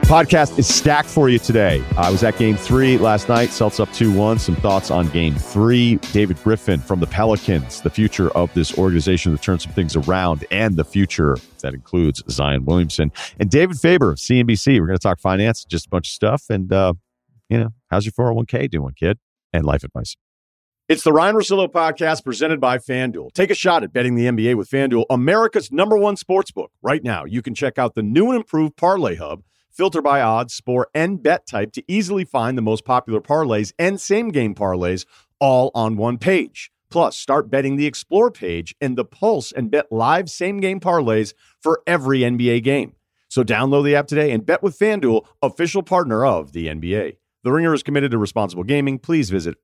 Podcast is stacked for you today. I was at Game 3 last night. Celtics up 2-1. Some thoughts on Game 3. David Griffin from the Pelicans, the future of this organization to turn some things around, and the future that includes Zion Williamson. And David Faber of CNBC. We're going to talk finance, just a bunch of stuff. And, how's your 401k doing, kid? And life advice. It's the Ryan Russillo Podcast presented by FanDuel. Take a shot at betting the NBA with FanDuel, America's #1 sportsbook. Right now, you can check out the new and improved Parlay Hub. Filter by odds, score, and bet type to easily find the most popular parlays and same-game parlays all on one page. Plus, start betting the Explore page and the Pulse and bet live same-game parlays for every NBA game. So download the app today and bet with FanDuel, official partner of the NBA. The Ringer is committed to responsible gaming. Please visit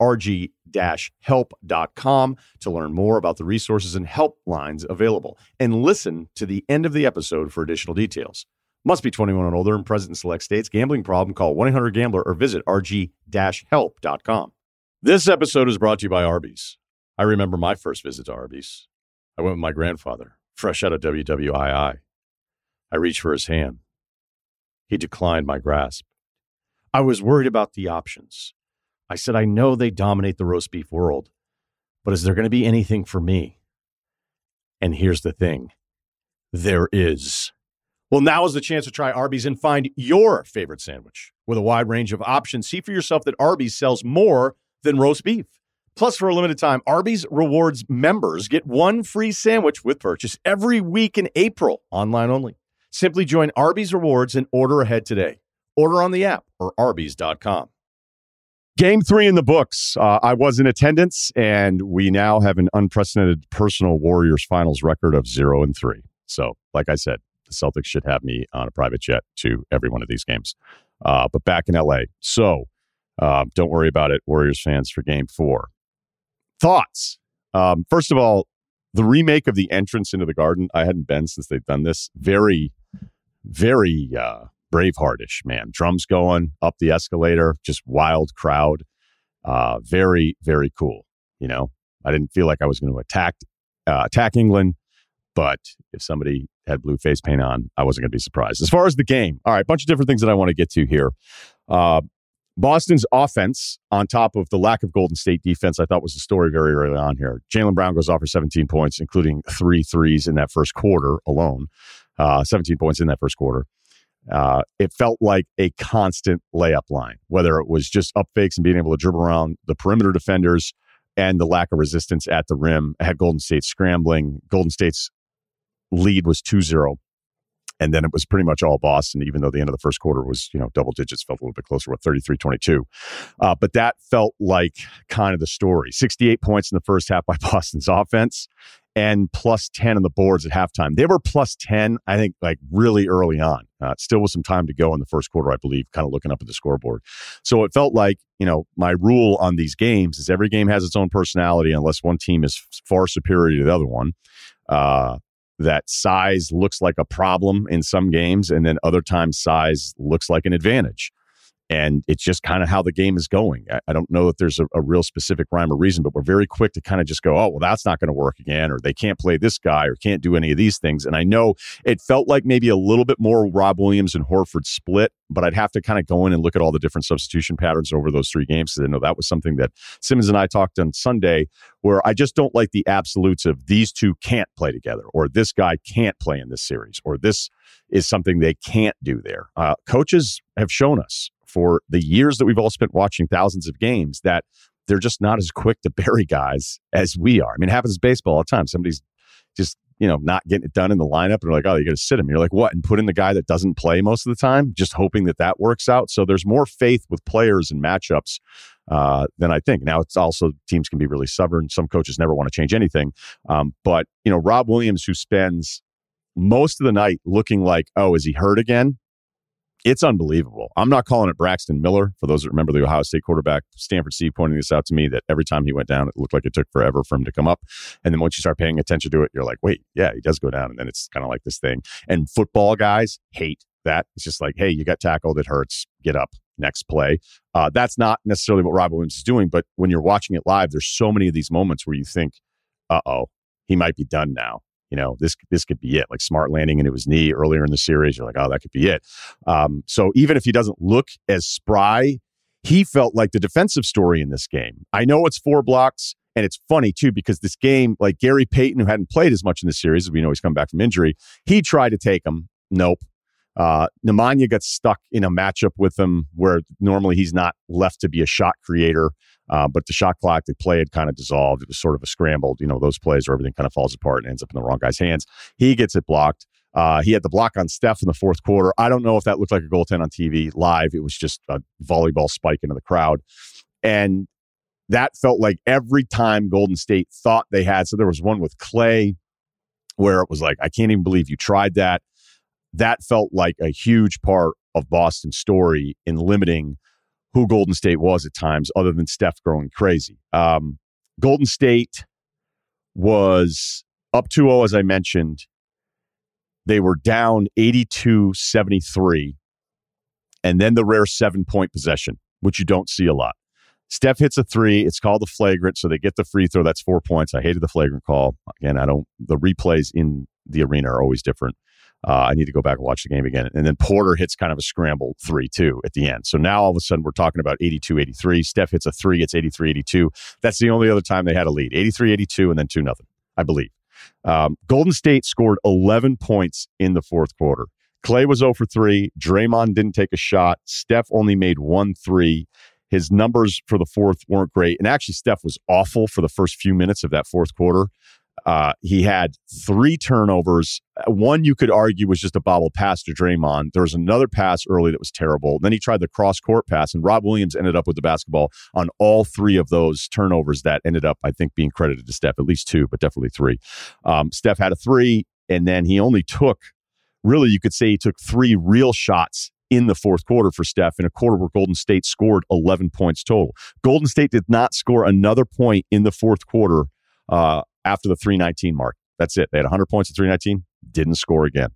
rg-help.com to learn more about the resources and helplines available. And listen to the end of the episode for additional details. Must be 21 and older and present in select states. Gambling problem? Call 1-800-GAMBLER or visit rg-help.com. This episode is brought to you by Arby's. I remember my first visit to Arby's. I went with my grandfather, fresh out of WWII. I reached for his hand. He declined my grasp. I was worried about the options. I said, I know they dominate the roast beef world, but is there going to be anything for me? And here's the thing. There is. Well, now is the chance to try Arby's and find your favorite sandwich. With a wide range of options, see for yourself that Arby's sells more than roast beef. Plus, for a limited time, Arby's Rewards members get one free sandwich with purchase every week in April, online only. Simply join Arby's Rewards and order ahead today. Order on the app or arbys.com. Game 3 in the books. I was in attendance, and we now have an unprecedented personal Warriors finals record of 0-3. So, like I said, the Celtics should have me on a private jet to every one of these games. But back in LA. So don't worry about it, Warriors fans, for Game 4. Thoughts? First of all, the remake of the entrance into the Garden, I hadn't been since they've done this. Very, very Braveheart-ish, man. Drums going up the escalator, just wild crowd. Very, very cool. You know, I didn't feel like I was going to attack England, but if somebody had blue face paint on, I wasn't going to be surprised. As far as the game, all right, bunch of different things that I want to get to here. Boston's offense, on top of the lack of Golden State defense, I thought was the story very early on here. Jaylen Brown goes off for 17 points, including 3 threes in that first quarter alone. 17 points in that first quarter. It felt like a constant layup line, whether it was just up fakes and being able to dribble around the perimeter defenders and the lack of resistance at the rim. I had Golden State scrambling. Golden State's lead was 2-0. And then it was pretty much all Boston, even though the end of the first quarter was, double digits, felt a little bit closer with 33-22. But that felt like kind of the story. 68 points in the first half by Boston's offense and plus 10 on the boards at halftime. They were plus 10, I think, like really early on. Still with some time to go in the first quarter, I believe, kind of looking up at the scoreboard. So it felt like, my rule on these games is every game has its own personality unless one team is far superior to the other one. That size looks like a problem in some games, and then other times size looks like an advantage. And it's just kind of how the game is going. I don't know that there's a real specific rhyme or reason, but we're very quick to kind of just go, oh, well, that's not going to work again, or they can't play this guy, or can't do any of these things. And I know it felt like maybe a little bit more Rob Williams and Horford split, but I'd have to kind of go in and look at all the different substitution patterns over those 3 games, because I know that was something that Simmons and I talked on Sunday, where I just don't like the absolutes of these two can't play together, or this guy can't play in this series, or this is something they can't do there. Coaches have shown us for the years that we've all spent watching thousands of games that they're just not as quick to bury guys as we are. I mean, it happens in baseball all the time. Somebody's just, not getting it done in the lineup, and they're like, oh, you're going to sit him. You're like, what? And put in the guy that doesn't play most of the time, just hoping that works out. So there's more faith with players and matchups than I think. Now, it's also teams can be really stubborn. Some coaches never want to change anything. But, Rob Williams, who spends most of the night looking like, oh, is he hurt again? It's unbelievable. I'm not calling it Braxton Miller. For those that remember the Ohio State quarterback, Stanford Steve pointing this out to me, that every time he went down, it looked like it took forever for him to come up. And then once you start paying attention to it, you're like, wait, yeah, he does go down. And then it's kind of like this thing. And football guys hate that. It's just like, hey, you got tackled. It hurts. Get up. Next play. That's not necessarily what Rob Williams is doing. But when you're watching it live, there's so many of these moments where you think, uh-oh, he might be done now. this could be it. Like Smart landing into his knee earlier in the series. You're like, oh, that could be it. So even if he doesn't look as spry, he felt like the defensive story in this game. I know it's 4 blocks, and it's funny, too, because this game, like Gary Payton, who hadn't played as much in this series, as we know he's come back from injury, he tried to take him. Nope. Nemanja got stuck in a matchup with him where normally he's not left to be a shot creator, but the shot clock, the play had kind of dissolved. It was sort of a scrambled, those plays where everything kind of falls apart and ends up in the wrong guy's hands. He gets it blocked. He had the block on Steph in the fourth quarter. I don't know if that looked like a goaltend on TV live. It was just a volleyball spike into the crowd. And that felt like every time Golden State thought they had. So there was one with Clay where it was like, I can't even believe you tried that. That felt like a huge part of Boston's story in limiting who Golden State was at times, other than Steph growing crazy. Golden State was up 2-0, as I mentioned. They were down 82-73, and then the rare 7-point possession, which you don't see a lot. Steph hits a 3. It's called a flagrant, so they get the free throw. That's 4 points. I hated the flagrant call. Again, the replays in the arena are always different. I need to go back and watch the game again. And then Porter hits kind of a scramble 3, too, at the end. So now all of a sudden we're talking about 82-83. Steph hits a 3. It's 83-82. That's the only other time they had a lead. 83-82 and then 2-0, I believe. Golden State scored 11 points in the fourth quarter. Clay was 0 for 3. Draymond didn't take a shot. Steph only made 1 3. His numbers for the fourth weren't great. And actually, Steph was awful for the first few minutes of that fourth quarter. He had 3 turnovers. One you could argue was just a bobble pass to Draymond. There was another pass early that was terrible. Then he tried the cross-court pass, and Rob Williams ended up with the basketball on all 3 of those turnovers that ended up, I think, being credited to Steph. At least 2, but definitely 3. Steph had a 3, and then he only took, really, you could say he took 3 real shots in the fourth quarter for Steph in a quarter where Golden State scored 11 points total. Golden State did not score another point in the fourth quarter after the 3:19 mark. That's it. They had 100 points at 3:19, didn't score again.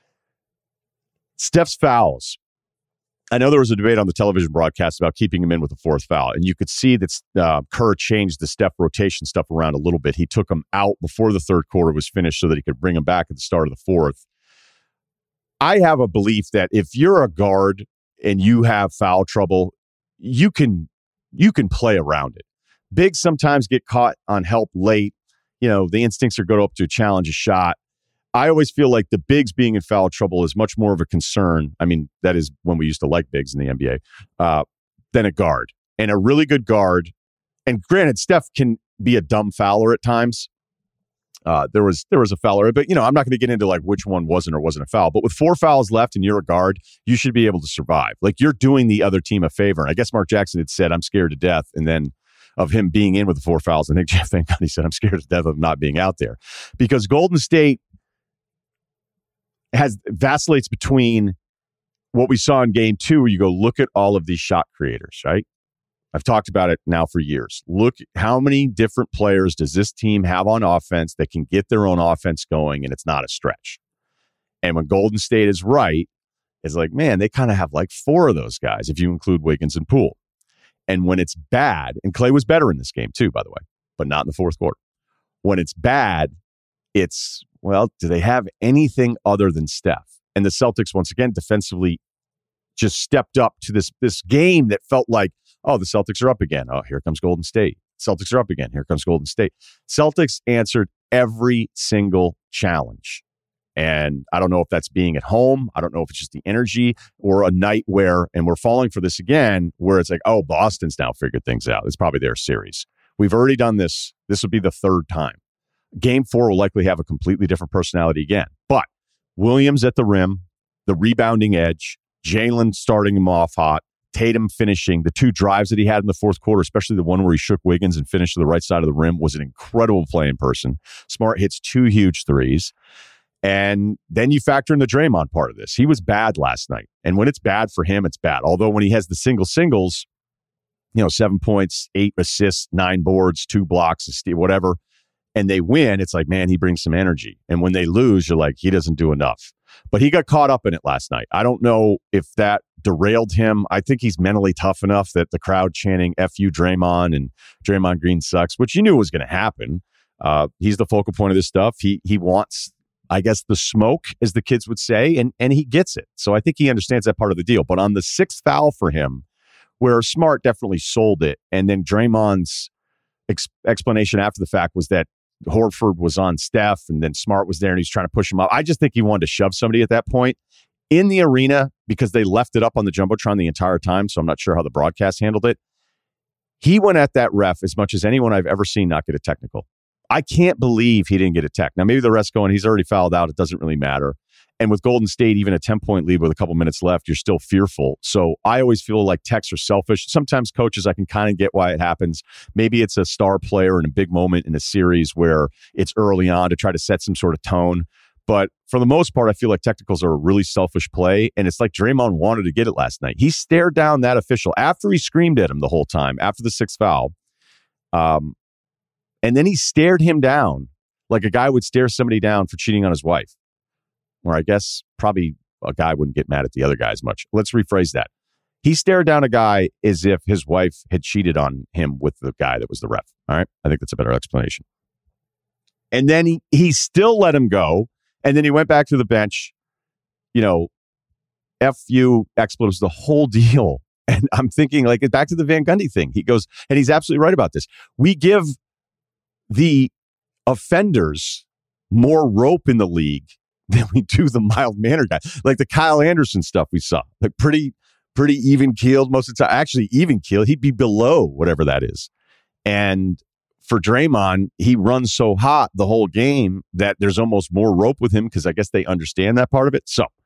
Steph's fouls. I know there was a debate on the television broadcast about keeping him in with the fourth foul, and you could see that Kerr changed the Steph rotation stuff around a little bit. He took him out before the third quarter was finished so that he could bring him back at the start of the fourth. I have a belief that if you're a guard and you have foul trouble, you can play around it. Bigs sometimes get caught on help late. The instincts are go up to challenge a shot. I always feel like the bigs being in foul trouble is much more of a concern. I mean, that is when we used to like bigs in the NBA, than a guard. And a really good guard, and granted, Steph can be a dumb fouler at times. There was a fouler, but I'm not going to get into like which one wasn't or wasn't a foul. But with 4 fouls left and you're a guard, you should be able to survive. Like you're doing the other team a favor. And I guess Mark Jackson had said, "I'm scared to death," and then of him being in with the 4 fouls. I think Jeff Van Gundy said, "I'm scared to death of not being out there," because Golden State vacillates between what we saw in game 2, where you go look at all of these shot creators, right? I've talked about it now for years. Look, how many different players does this team have on offense that can get their own offense going, and it's not a stretch. And when Golden State is right, it's like, man, they kind of have like 4 of those guys, if you include Wiggins and Poole. And when it's bad, and Clay was better in this game too, by the way, but not in the fourth quarter. When it's bad, it's, well, do they have anything other than Steph? And the Celtics, once again, defensively just stepped up to this game that felt like, oh, the Celtics are up again. Oh, here comes Golden State. Celtics are up again. Here comes Golden State. Celtics answered every single challenge. And I don't know if that's being at home. I don't know if it's just the energy or a night where, and we're falling for this again, where it's like, oh, Boston's now figured things out. It's probably their series. We've already done this. This will be the 3rd time. Game 4 will likely have a completely different personality again. But Williams at the rim, the rebounding edge, Jalen starting him off hot, Tatum finishing. The 2 drives that he had in the fourth quarter, especially the one where he shook Wiggins and finished to the right side of the rim, was an incredible play in person. Smart hits 2 huge threes. And then you factor in the Draymond part of this. He was bad last night. And when it's bad for him, it's bad. Although when he has the singles, 7 points, 8 assists, 9 boards, 2 blocks, whatever, and they win, it's like, man, he brings some energy. And when they lose, you're like, he doesn't do enough. But he got caught up in it last night. I don't know if that derailed him. I think he's mentally tough enough that the crowd chanting F you Draymond and Draymond Green sucks, which you knew was going to happen. He's the focal point of this stuff. He wants I guess, the smoke, as the kids would say, and he gets it. So I think he understands that part of the deal. But on the sixth foul for him, where Smart definitely sold it, and then Draymond's explanation after the fact was that Horford was on Steph, and then Smart was there, and he's trying to push him up. I just think he wanted to shove somebody at that point in the arena because they left it up on the Jumbotron the entire time, so I'm not sure how the broadcast handled it. He went at that ref as much as anyone I've ever seen not get a technical. I can't believe he didn't get a tech. Now, maybe the rest going, he's already fouled out. It doesn't really matter. And with Golden State, even a 10-point lead with a couple minutes left, you're still fearful. So I always feel like techs are selfish. Sometimes coaches, I can kind of get why it happens. Maybe it's a star player in a big moment in a series where it's early on to try to set some sort of tone. But for the most part, I feel like technicals are a really selfish play. And it's like Draymond wanted to get it last night. He stared down that official after he screamed at him the whole time, after the sixth foul. And then he stared him down like a guy would stare somebody down for cheating on his wife. Or I guess probably a guy wouldn't get mad at the other guy as much. Let's rephrase that. He stared down a guy as if his wife had cheated on him with the guy that was the ref. All right? I think that's a better explanation. And then he still let him go. And then he went back to the bench, F you, expletives, the whole deal. And I'm thinking, like, back to the Van Gundy thing. He goes, and he's absolutely right about this. We give the offenders more rope in the league than we do the mild-mannered guy. Like the Kyle Anderson stuff we saw. Like pretty even-keeled most of the time. Actually, even-keeled. He'd be below whatever that is. And for Draymond, he runs so hot the whole game that there's almost more rope with him because I guess they understand that part of it. So,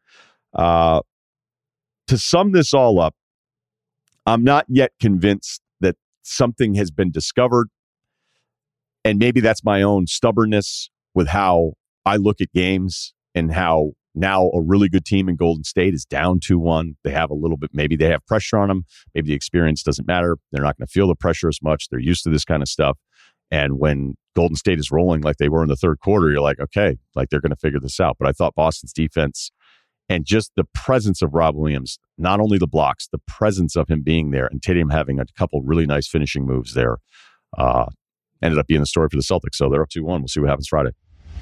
to sum this all up, I'm not yet convinced that something has been discovered. And maybe that's my own stubbornness with how I look at games and how now a really good team in Golden State is down 2-1. They have a little bit, maybe they have pressure on them. Maybe the experience doesn't matter. They're not going to feel the pressure as much. They're used to this kind of stuff. And when Golden State is rolling like they were in the third quarter, you're like, okay, like they're going to figure this out. But I thought Boston's defense and just the presence of Rob Williams, not only the blocks, the presence of him being there and Tatum having a couple really nice finishing moves there, ended up being the story for the Celtics. So they're up 2-1. We'll see what happens Friday.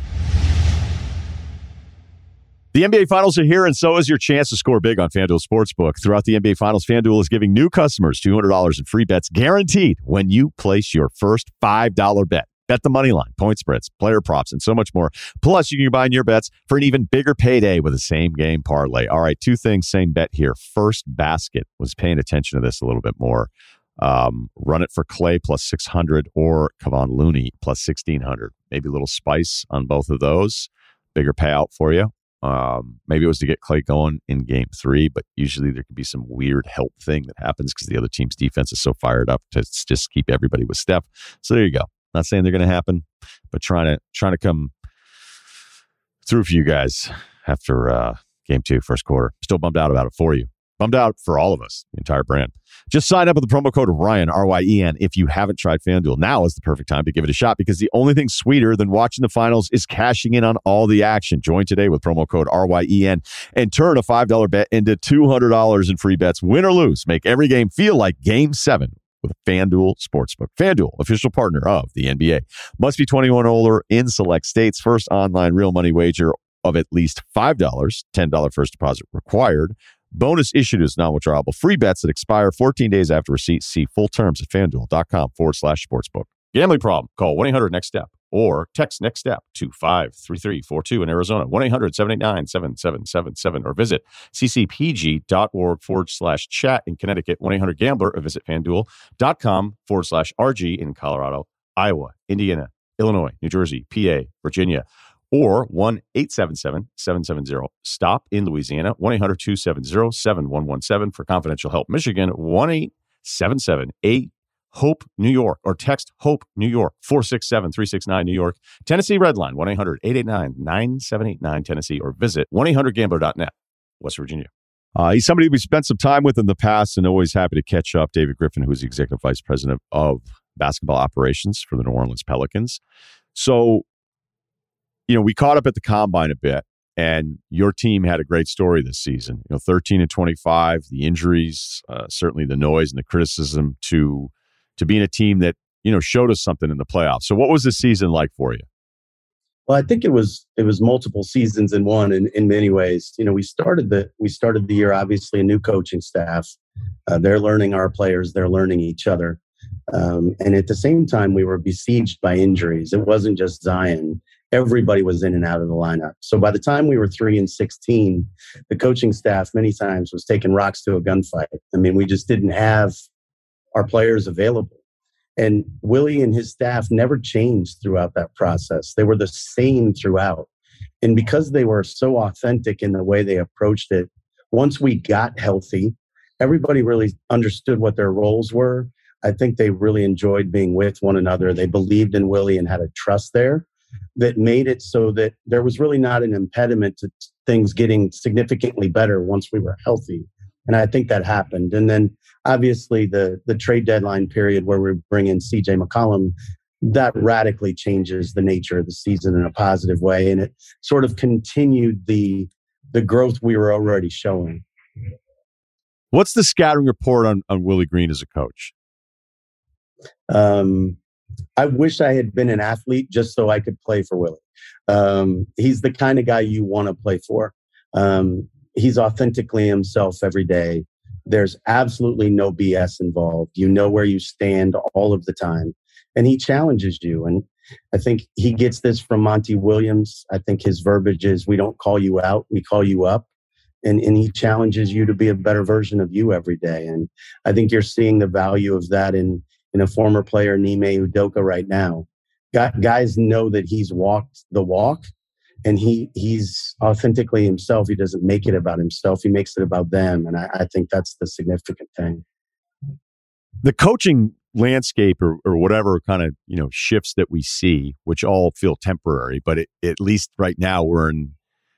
The NBA Finals are here, and so is your chance to score big on FanDuel Sportsbook. Throughout the NBA Finals, FanDuel is giving new customers $200 in free bets guaranteed when you place your first $5 bet. Bet the money line, point spreads, player props, and so much more. Plus, you can combine your bets for an even bigger payday with a same-game parlay. All right, two things, same bet here. First Basket was paying attention to this a little bit more. Run it for Clay plus 600 or Kevon Looney plus 1,600. Maybe a little spice on both of those. Bigger payout for you. Maybe it was to get Clay going in game 3, but usually there could be some weird help thing that happens because the other team's defense is so fired up to just keep everybody with Steph. So there you go. Not saying they're going to happen, but trying to come through for you guys after game 2, first quarter. Still bummed out about it for you. Bummed out for all of us, the entire brand. Just sign up with the promo code Ryan, R-Y-E-N, if you haven't tried FanDuel. Now is the perfect time to give it a shot because the only thing sweeter than watching the finals is cashing in on all the action. Join today with promo code R-Y-E-N and turn a $5 bet into $200 in free bets. Win or lose, make every game feel like Game 7 with FanDuel Sportsbook. FanDuel, official partner of the NBA. Must be 21 or older in select states. First online real money wager of at least $5, $10 first deposit required. Bonus issued is non-withdrawable free bets that expire 14 days after receipt. See full terms at FanDuel.com/sportsbook. Gambling problem? Call 1-800-NEXT-STEP or text NEXT STEP to 53342 in Arizona, 1-800-789-7777 or visit ccpg.org/chat in Connecticut, 1-800-GAMBLER or visit FanDuel.com/RG in Colorado, Iowa, Indiana, Illinois, New Jersey, PA, Virginia, or 1-877-770-STOP in Louisiana, 1-800-270-7117 for confidential help. Michigan, 1-877-8-HOPE New York, or text HOPE New York, 467-369 New York. Tennessee Redline, 1-800-889-9789 Tennessee, or visit 1-800-GAMBLER.net, West Virginia. He's somebody we spent some time with in the past and always happy to catch up. David Griffin, who is the Executive Vice President of Basketball Operations for the New Orleans Pelicans. So, we caught up at the Combine a bit, and your team had a great story this season. 13-25, the injuries, certainly the noise and the criticism to being a team that, showed us something in the playoffs. So what was the season like for you? Well, I think it was multiple seasons in one in many ways. We started the year, obviously a new coaching staff. They're learning our players, they're learning each other. And at the same time, we were besieged by injuries. It wasn't just Zion. Everybody was in and out of the lineup. So by the time we were 3-16, the coaching staff many times was taking rocks to a gunfight. I mean, we just didn't have our players available. And Willie and his staff never changed throughout that process. They were the same throughout. And because they were so authentic in the way they approached it, once we got healthy, everybody really understood what their roles were. I think they really enjoyed being with one another. They believed in Willie and had a trust there that made it so that there was really not an impediment to things getting significantly better once we were healthy. And I think that happened. And then obviously the trade deadline period where we bring in CJ McCollum, that radically changes the nature of the season in a positive way. And it sort of continued the growth we were already showing. What's the scattering report on Willie Green as a coach? I wish I had been an athlete just so I could play for Willie. He's the kind of guy you want to play for. He's authentically himself every day. There's absolutely no BS involved. You know where you stand all of the time. And he challenges you. And I think he gets this from Monty Williams. I think his verbiage is, we don't call you out, we call you up. And he challenges you to be a better version of you every day. And I think you're seeing the value of that in a former player, Nime Udoka, right now. Guys know that he's walked the walk. And he's authentically himself. He doesn't make it about himself. He makes it about them. And I think that's the significant thing. The coaching landscape or whatever kind of, shifts that we see, which all feel temporary, but at least right now we're in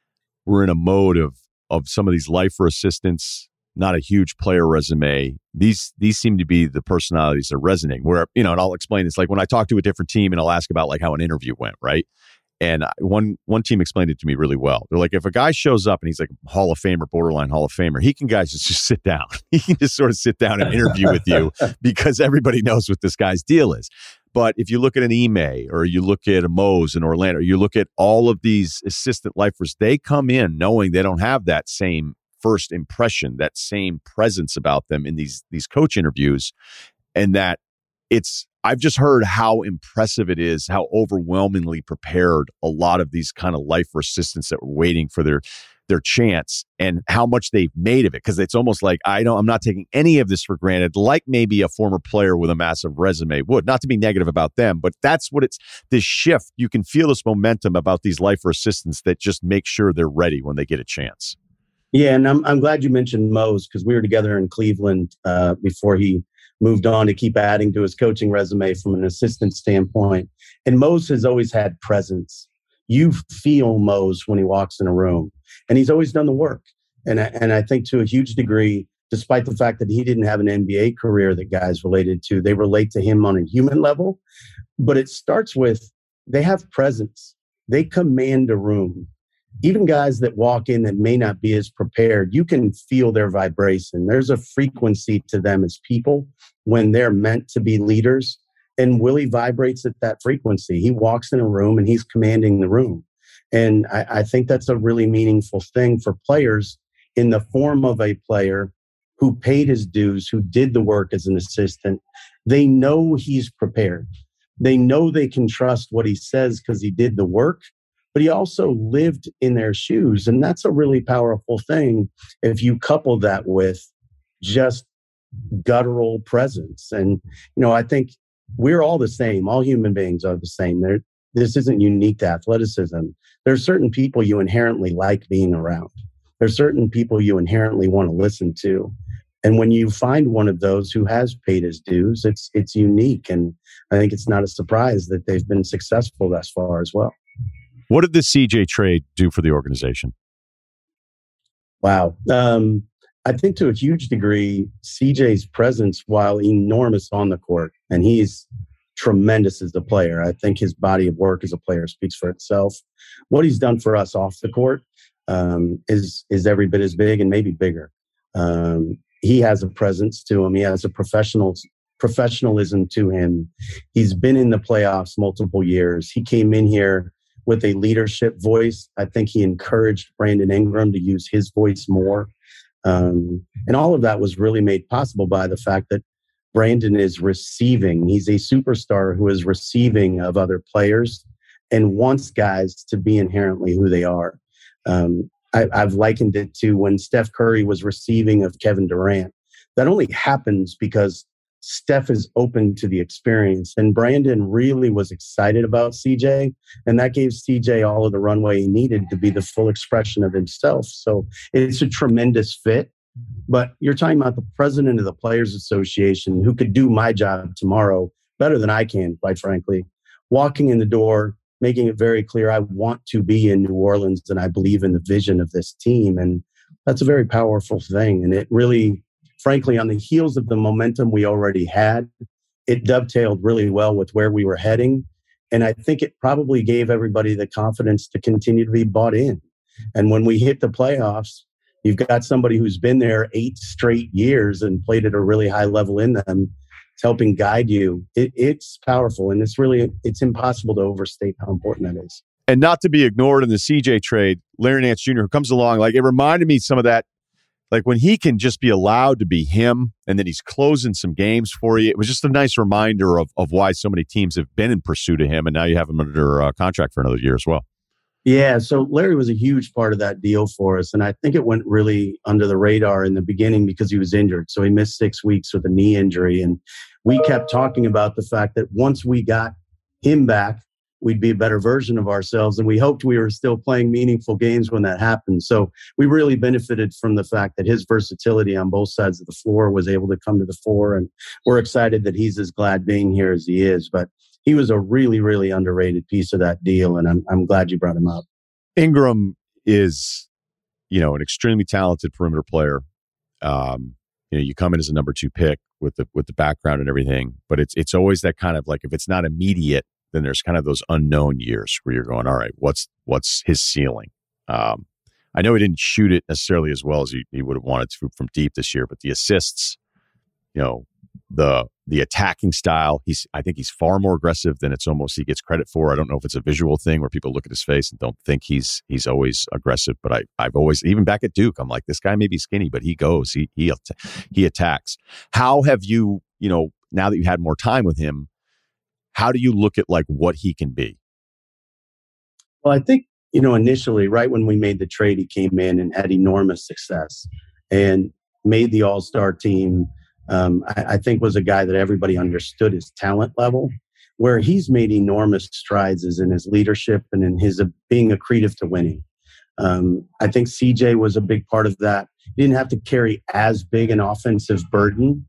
a mode of some of these lifer assistants, not a huge player resume. These seem to be the personalities that resonate where, and I'll explain this. Like when I talk to a different team and I'll ask about like how an interview went, right? And one team explained it to me really well. They're like, if a guy shows up and he's like Hall of Famer, borderline Hall of Famer, he can just sit down. He can just sort of sit down and interview with you because everybody knows what this guy's deal is. But if you look at an Ime or you look at a Mose in Orlando, you look at all of these assistant lifers, they come in knowing they don't have that same first impression, that same presence about them in these coach interviews. And that I've just heard how impressive it is, how overwhelmingly prepared a lot of these kind of lifer assistants that were waiting for their chance and how much they've made of it. Because it's almost like, I'm not taking any of this for granted, like maybe a former player with a massive resume would. Not to be negative about them, but that's what this shift. You can feel this momentum about these lifer assistants that just make sure they're ready when they get a chance. Yeah, and I'm glad you mentioned Mose because we were together in Cleveland before he moved on to keep adding to his coaching resume from an assistant standpoint. And Mose has always had presence. You feel Mose when he walks in a room, and he's always done the work. And I think to a huge degree, despite the fact that he didn't have an NBA career that guys related to, they relate to him on a human level. But it starts with they have presence. They command a room. Even guys that walk in that may not be as prepared, you can feel their vibration. There's a frequency to them as people when they're meant to be leaders. And Willie vibrates at that frequency. He walks in a room and he's commanding the room. And I think that's a really meaningful thing for players in the form of a player who paid his dues, who did the work as an assistant. They know he's prepared. They know they can trust what he says because he did the work. But he also lived in their shoes. And that's a really powerful thing if you couple that with just guttural presence. And, I think we're all the same. All human beings are the same. This isn't unique to athleticism. There are certain people you inherently like being around. There are certain people you inherently want to listen to. And when you find one of those who has paid his dues, it's unique. And I think it's not a surprise that they've been successful thus far as well. What did the CJ trade do for the organization? Wow. I think to a huge degree, CJ's presence, while enormous on the court, and he's tremendous as a player. I think his body of work as a player speaks for itself. What he's done for us off the court is every bit as big and maybe bigger. He has a presence to him. He has a professionalism to him. He's been in the playoffs multiple years. He came in here with a leadership voice. I think he encouraged Brandon Ingram to use his voice more. And all of that was really made possible by the fact that Brandon is receiving. He's a superstar who is receiving of other players and wants guys to be inherently who they are. I've likened it to when Steph Curry was receiving of Kevin Durant. That only happens because Steph is open to the experience. And Brandon really was excited about CJ, and that gave CJ all of the runway he needed to be the full expression of himself. So it's a tremendous fit. But you're talking about the president of the Players Association, who could do my job tomorrow better than I can, quite frankly, walking in the door, making it very clear I want to be in New Orleans and I believe in the vision of this team. And that's a very powerful thing. And it really, frankly, on the heels of the momentum we already had, it dovetailed really well with where we were heading. And I think it probably gave everybody the confidence to continue to be bought in. And when we hit the playoffs, you've got somebody who's been there 8 straight years and played at a really high level in them. It's helping guide you. It's powerful, and it's impossible to overstate how important that is. And not to be ignored in the CJ trade, Larry Nance Jr., who comes along, like it reminded me some of that, like when he can just be allowed to be him and then he's closing some games for you. It was just a nice reminder of why so many teams have been in pursuit of him, and now you have him under contract for another year as well. Yeah, so Larry was a huge part of that deal for us, and I think it went really under the radar in the beginning because he was injured. So he missed 6 weeks with a knee injury, and we kept talking about the fact that once we got him back, we'd be a better version of ourselves, and we hoped we were still playing meaningful games when that happened. So we really benefited from the fact that his versatility on both sides of the floor was able to come to the fore, and we're excited that he's as glad being here as he is. But he was a really, really underrated piece of that deal, and I'm glad you brought him up. Ingram is, an extremely talented perimeter player. You come in as a number 2 pick with the background and everything, but it's always that kind of like, if it's not immediate, then there's kind of those unknown years where you're going, all right, what's his ceiling? I know he didn't shoot it necessarily as well as he would have wanted to from deep this year, but the assists, the attacking style, I think he's far more aggressive than it's almost he gets credit for. I don't know if it's a visual thing where people look at his face and don't think he's always aggressive, but I've always, even back at Duke, I'm like, this guy may be skinny, but he goes, he attacks. How have you, now that you had more time with him, how do you look at like what he can be? Well, I think, initially, right when we made the trade, he came in and had enormous success and made the all-star team. I think was a guy that everybody understood his talent level. Where he's made enormous strides is in his leadership and in his being accretive to winning. I think CJ was a big part of that. He didn't have to carry as big an offensive burden,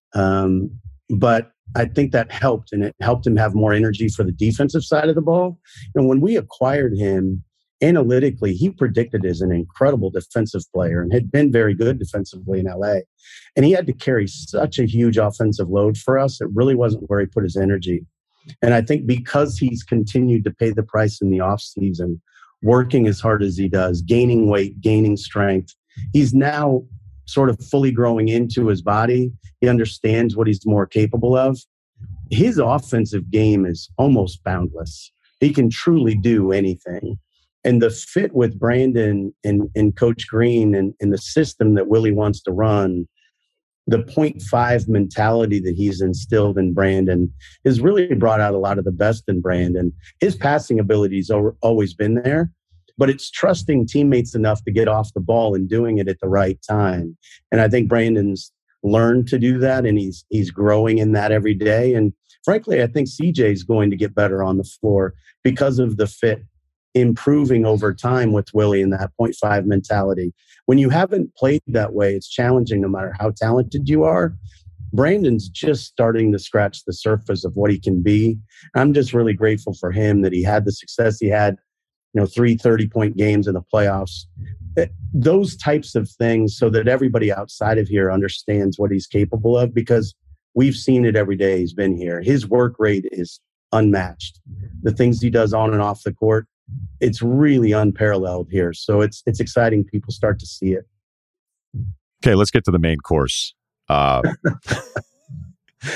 but I think that helped, and it helped him have more energy for the defensive side of the ball. And when we acquired him, analytically, he predicted as an incredible defensive player and had been very good defensively in LA. And he had to carry such a huge offensive load for us. It really wasn't where he put his energy. And I think because he's continued to pay the price in the offseason, working as hard as he does, gaining weight, gaining strength, he's now sort of fully growing into his body. He understands what he's more capable of. His offensive game is almost boundless. He can truly do anything. And the fit with Brandon and Coach Green and the system that Willie wants to run, the 0.5 mentality that he's instilled in Brandon has really brought out a lot of the best in Brandon. His passing ability's always been there, but it's trusting teammates enough to get off the ball and doing it at the right time. And I think Brandon's learned to do that, and he's growing in that every day. And frankly, I think CJ's going to get better on the floor because of the fit improving over time with Willie and that 0.5 mentality. When you haven't played that way, it's challenging no matter how talented you are. Brandon's just starting to scratch the surface of what he can be. I'm just really grateful for him that he had the success he had, 3 30-point games in the playoffs. Those types of things so that everybody outside of here understands what he's capable of, because we've seen it every day he's been here. His work rate is unmatched. The things he does on and off the court, it's really unparalleled here. So it's exciting. People start to see it. Okay, let's get to the main course.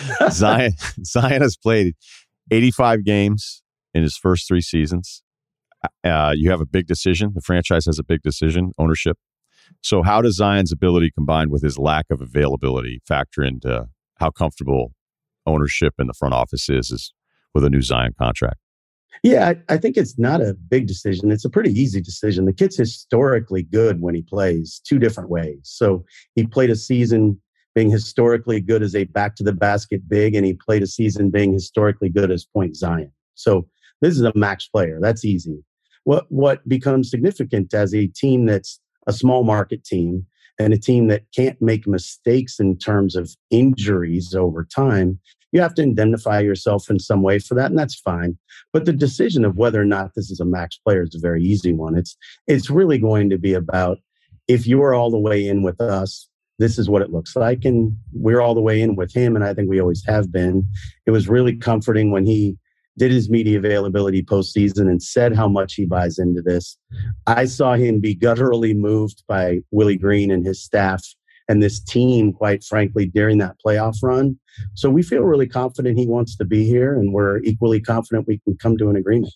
Zion has played 85 games in his first 3 seasons. You have a big decision. The franchise has a big decision, ownership. So how does Zion's ability combined with his lack of availability factor into how comfortable ownership in the front office is with a new Zion contract? Yeah, I think it's not a big decision. It's a pretty easy decision. The kid's historically good when he plays 2 different ways. So he played a season being historically good as a back-to-the-basket big, and he played a season being historically good as point Zion. So this is a max player. That's easy. What becomes significant as a team that's a small market team and a team that can't make mistakes in terms of injuries over time, you have to indemnify yourself in some way for that, and that's fine. But the decision of whether or not this is a max player is a very easy one. It's really going to be about, if you're all the way in with us, this is what it looks like. And we're all the way in with him, and I think we always have been. It was really comforting when he did his media availability postseason and said how much he buys into this. I saw him be gutturally moved by Willie Green and his staff and this team, quite frankly, during that playoff run. So we feel really confident he wants to be here, and we're equally confident we can come to an agreement.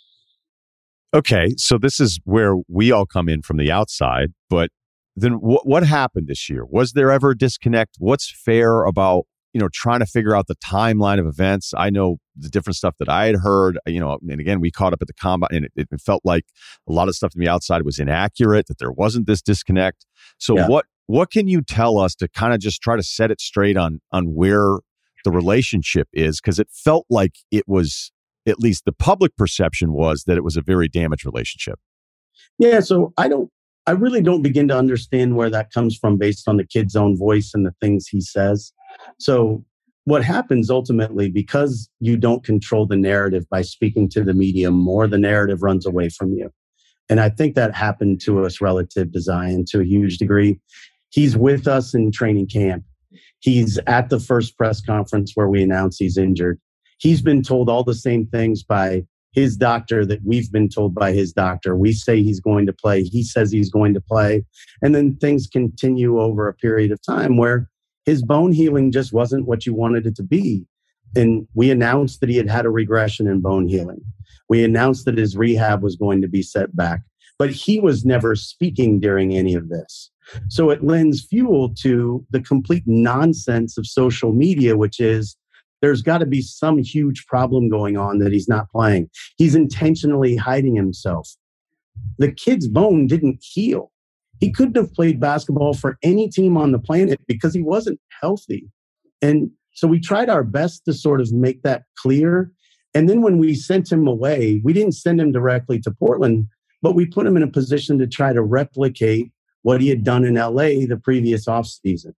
Okay, so this is where we all come in from the outside, but then what happened this year? Was there ever a disconnect? What's fair about, trying to figure out the timeline of events? I know the different stuff that I had heard, and again, we caught up at the combine, and it felt like a lot of stuff from the outside was inaccurate, that there wasn't this disconnect. So Yeah. What can you tell us to kind of just try to set it straight on where the relationship is? Because it felt like it was, at least the public perception was, that it was a very damaged relationship. Yeah, so I really don't begin to understand where that comes from based on the kid's own voice and the things he says. So what happens ultimately, because you don't control the narrative by speaking to the media more, the narrative runs away from you. And I think that happened to us relative to Zion to a huge degree. He's with us in training camp. He's at the first press conference where we announce he's injured. He's been told all the same things by his doctor that we've been told by his doctor. We say he's going to play. He says he's going to play. And then things continue over a period of time where his bone healing just wasn't what you wanted it to be. And we announced that he had had a regression in bone healing. We announced that his rehab was going to be set back. But he was never speaking during any of this. So it lends fuel to the complete nonsense of social media, which is, there's got to be some huge problem going on that he's not playing. He's intentionally hiding himself. The kid's bone didn't heal. He couldn't have played basketball for any team on the planet because he wasn't healthy. And so we tried our best to sort of make that clear. And then when we sent him away, we didn't send him directly to Portland, but we put him in a position to try to replicate what he had done in LA the previous offseason.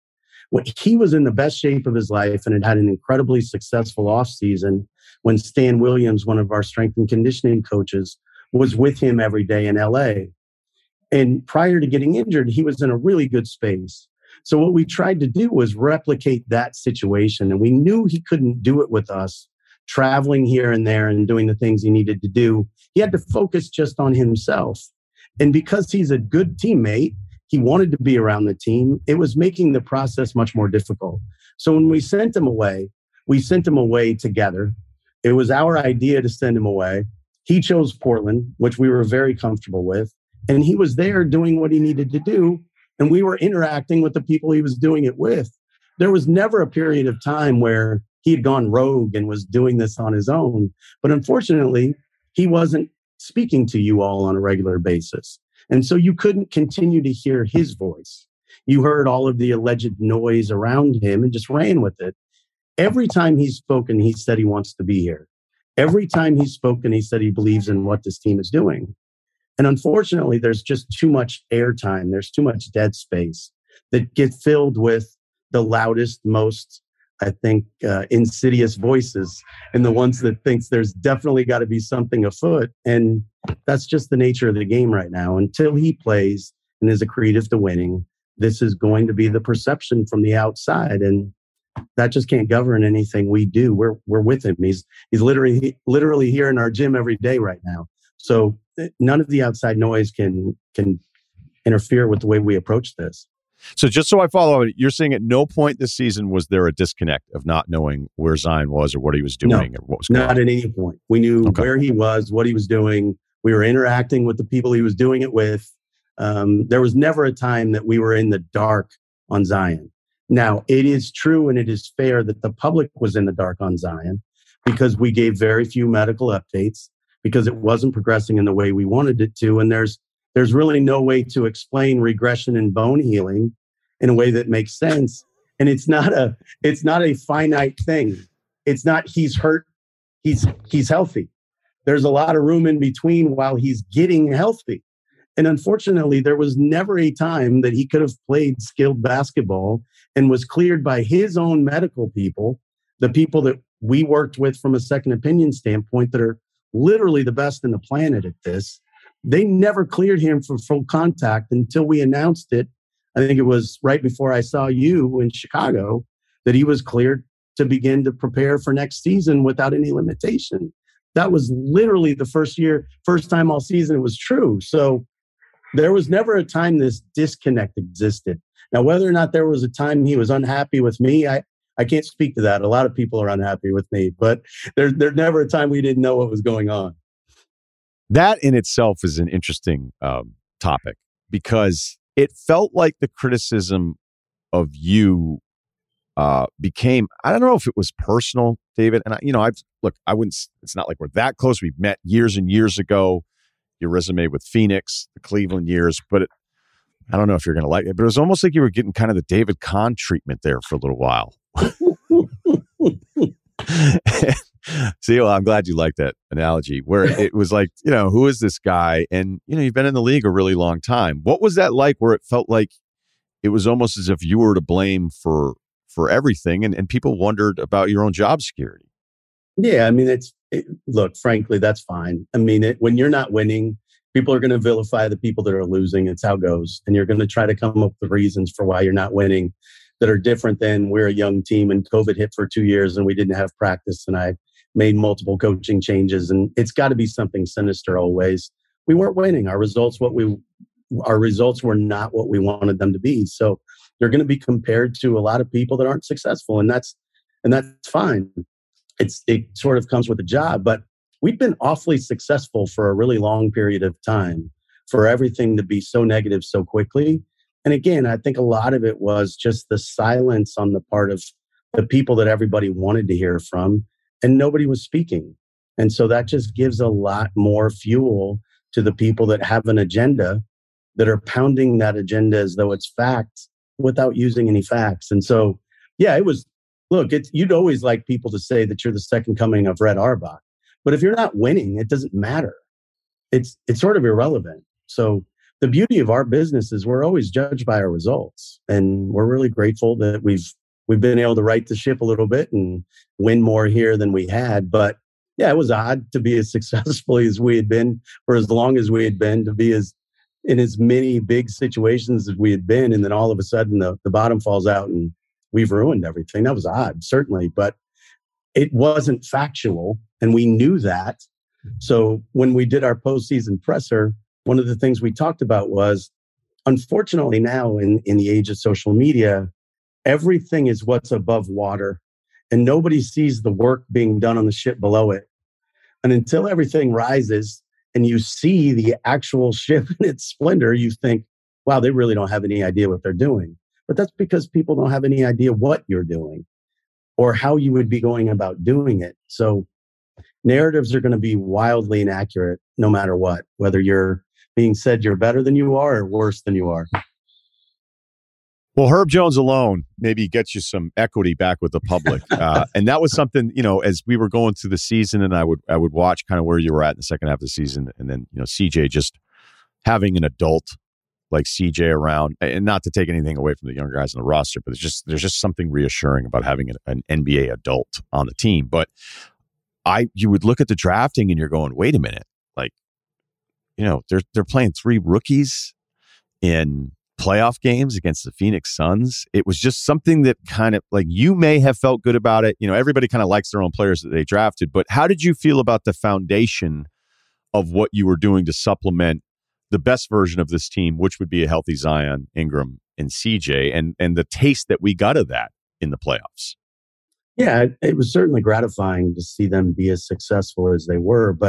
He was in the best shape of his life and had an incredibly successful offseason when Stan Williams, one of our strength and conditioning coaches, was with him every day in LA. And prior to getting injured, he was in a really good space. So what we tried to do was replicate that situation. And we knew he couldn't do it with us, traveling here and there and doing the things he needed to do. He had to focus just on himself. And because he's a good teammate, he wanted to be around the team. It was making the process much more difficult. So when we sent him away together. It was our idea to send him away. He chose Portland, which we were very comfortable with. And he was there doing what he needed to do. And we were interacting with the people he was doing it with. There was never a period of time where he had gone rogue and was doing this on his own. But unfortunately, he wasn't speaking to you all on a regular basis. And so you couldn't continue to hear his voice. You heard all of the alleged noise around him and just ran with it. Every time he's spoken, he said he wants to be here. Every time he's spoken, he said he believes in what this team is doing. And unfortunately, there's just too much airtime. There's too much dead space that gets filled with the loudest, most, I think, insidious voices and the ones that thinks there's definitely got to be something afoot. And that's just the nature of the game right now. Until he plays and is accretive to winning, this is going to be the perception from the outside. And that just can't govern anything we do. We're with him. He's literally here in our gym every day right now. So none of the outside noise can interfere with the way we approach this. So just so I follow, you're saying at no point this season was there a disconnect of not knowing where Zion was or what he was doing or what was going on? Not at any point. We knew where he was, what he was doing, We were interacting with the people he was doing it with. There was never a time that we were in the dark on Zion. Now, it is true and it is fair that the public was in the dark on Zion because we gave very few medical updates because it wasn't progressing in the way we wanted it to. And there's really no way to explain regression in bone healing in a way that makes sense. And it's not a finite thing. It's not he's hurt, he's healthy. There's a lot of room in between while he's getting healthy. And unfortunately, there was never a time that he could have played skilled basketball and was cleared by his own medical people, the people that we worked with from a second opinion standpoint that are literally the best in the planet at this. They never cleared him for full contact until we announced it. I think it was right before I saw you in Chicago that he was cleared to begin to prepare for next season without any limitation. That was literally the first time all season it was true. So there was never a time this disconnect existed. Now, whether or not there was a time he was unhappy with me, I can't speak to that. A lot of people are unhappy with me, but there's never a time we didn't know what was going on. That in itself is an interesting topic because it felt like the criticism of you became, I don't know if it was personal, David. And I wouldn't, it's not like we're that close. We've met years and years ago. Your resume with Phoenix, the Cleveland years, but I don't know if you're going to like it, but it was almost like you were getting kind of the David Kahn treatment there for a little while. See, well, I'm glad you like that analogy where it was like, who is this guy? And, you've been in the league a really long time. What was that like where it felt like it was almost as if you were to blame for everything and people wondered about your own job security? Yeah, I mean, look, frankly, that's fine. I mean, when you're not winning, people are going to vilify the people that are losing. It's how it goes. And you're going to try to come up with reasons for why you're not winning that are different than we're a young team and COVID hit for 2 years and we didn't have practice and I made multiple coaching changes. And it's got to be something sinister always. We weren't winning. Our results were not what we wanted them to be. So you're going to be compared to a lot of people that aren't successful. And that's fine. It sort of comes with the job, but we've been awfully successful for a really long period of time for everything to be so negative so quickly. And again, I think a lot of it was just the silence on the part of the people that everybody wanted to hear from, and nobody was speaking. And so that just gives a lot more fuel to the people that have an agenda that are pounding that agenda as though it's fact without using any facts. And so, yeah, it was, look, you'd always like people to say that you're the second coming of Red Auerbach. But if you're not winning, it doesn't matter. It's sort of irrelevant. So the beauty of our business is we're always judged by our results. And we're really grateful that we've been able to right the ship a little bit and win more here than we had. But yeah, it was odd to be as successful as we had been for as long as we had been, to be in as many big situations as we had been. And then all of a sudden the bottom falls out and we've ruined everything. That was odd, certainly, but it wasn't factual. And we knew that. So when we did our postseason presser, one of the things we talked about was, unfortunately now in the age of social media, everything is what's above water and nobody sees the work being done on the ship below it. And until everything rises and you see the actual ship in its splendor, you think, wow, they really don't have any idea what they're doing. But that's because people don't have any idea what you're doing or how you would be going about doing it. So narratives are going to be wildly inaccurate no matter what, whether you're being said you're better than you are or worse than you are. Well, Herb Jones alone maybe gets you some equity back with the public. And that was something, as we were going through the season and I would watch kind of where you were at in the second half of the season. And then, CJ, just having an adult like CJ around, and not to take anything away from the younger guys on the roster, but there's just something reassuring about having an NBA adult on the team. But you would look at the drafting and you're going, wait a minute, like, they're playing 3 rookies in playoff games against the Phoenix Suns. It was just something that kind of like, you may have felt good about it. Everybody kind of likes their own players that they drafted, but how did you feel about the foundation of what you were doing to supplement the best version of this team, which would be a healthy Zion, Ingram, and CJ, and the taste that we got of that in the playoffs? Yeah, it was certainly gratifying to see them be as successful as they were. But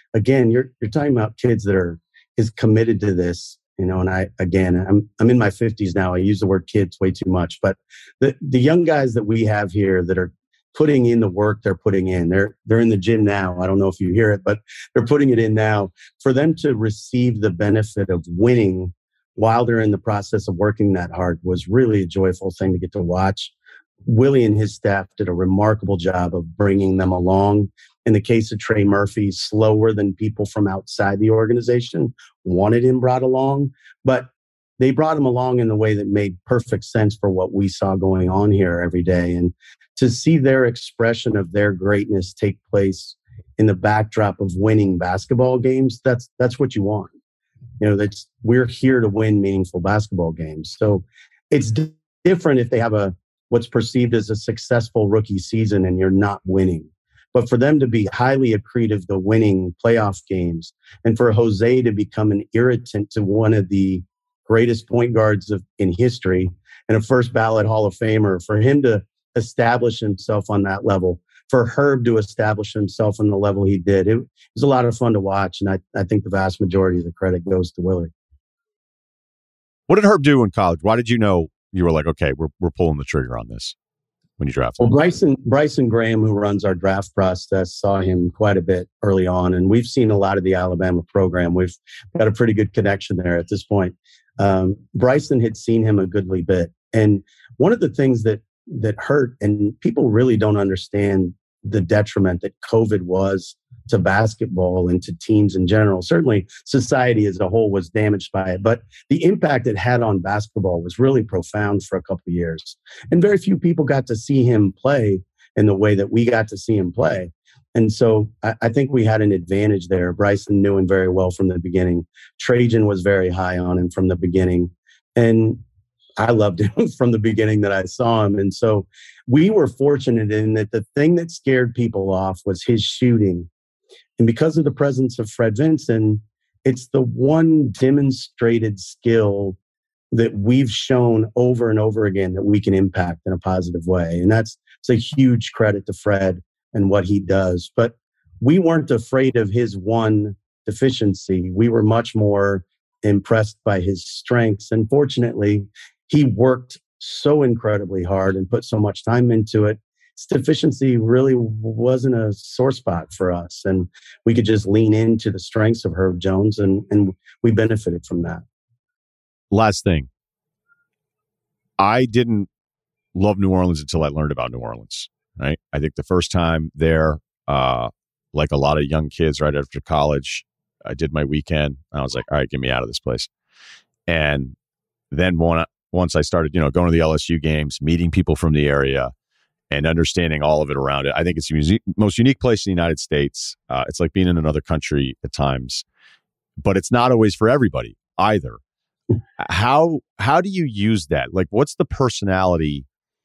again, you're talking about kids that are is committed to this, and I'm in my 50s now. I use the word kids way too much, but the young guys that we have here that are putting in the work they're putting in, they're in the gym now. I don't know if you hear it, but they're putting it in now. For them to receive the benefit of winning while they're in the process of working that hard was really a joyful thing to get to watch. Willie and his staff did a remarkable job of bringing them along. In the case of Trey Murphy, slower than people from outside the organization wanted him brought along, but they brought him along in the way that made perfect sense for what we saw going on here every day. And to see their expression of their greatness take place in the backdrop of winning basketball games, that's what you want. We're here to win meaningful basketball games. So it's different if they have what's perceived as a successful rookie season and you're not winning. But for them to be highly accretive to winning playoff games, and for Jose to become an irritant to one of the greatest point guards in history and a first ballot Hall of Famer, for him to establish himself on that level, for Herb to establish himself on the level he did, it was a lot of fun to watch. And I think the vast majority of the credit goes to Willie. What did Herb do in college? Why did you know you were like, okay, we're pulling the trigger on this when you drafted him? Well, Bryson Graham, who runs our draft process, saw him quite a bit early on. And we've seen a lot of the Alabama program. We've got a pretty good connection there at this point. Bryson had seen him a goodly bit. And one of the things that hurt, and people really don't understand the detriment that COVID was to basketball and to teams in general. Certainly society as a whole was damaged by it, but the impact it had on basketball was really profound for a couple of years. And very few people got to see him play in the way that we got to see him play. And so I think we had an advantage there. Bryson knew him very well from the beginning. Trajan was very high on him from the beginning. And I loved him from the beginning that I saw him. And so we were fortunate in that the thing that scared people off was his shooting. And because of the presence of Fred Vinson, it's the one demonstrated skill that we've shown over and over again that we can impact in a positive way. And it's a huge credit to Fred and what he does. But we weren't afraid of his one deficiency. We were much more impressed by his strengths. And fortunately, he worked so incredibly hard and put so much time into it. His deficiency really wasn't a sore spot for us. And we could just lean into the strengths of Herb Jones, and we benefited from that. Last thing. I didn't love New Orleans until I learned about New Orleans, right? I think the first time there, like a lot of young kids right after college, I did my weekend. I was like, all right, get me out of this place. And then once I started, going to the LSU games, meeting people from the area and understanding all of it around it, I think it's the most unique place in the United States. It's like being in another country at times, but it's not always for everybody either. How do you use that? Like, what's the personality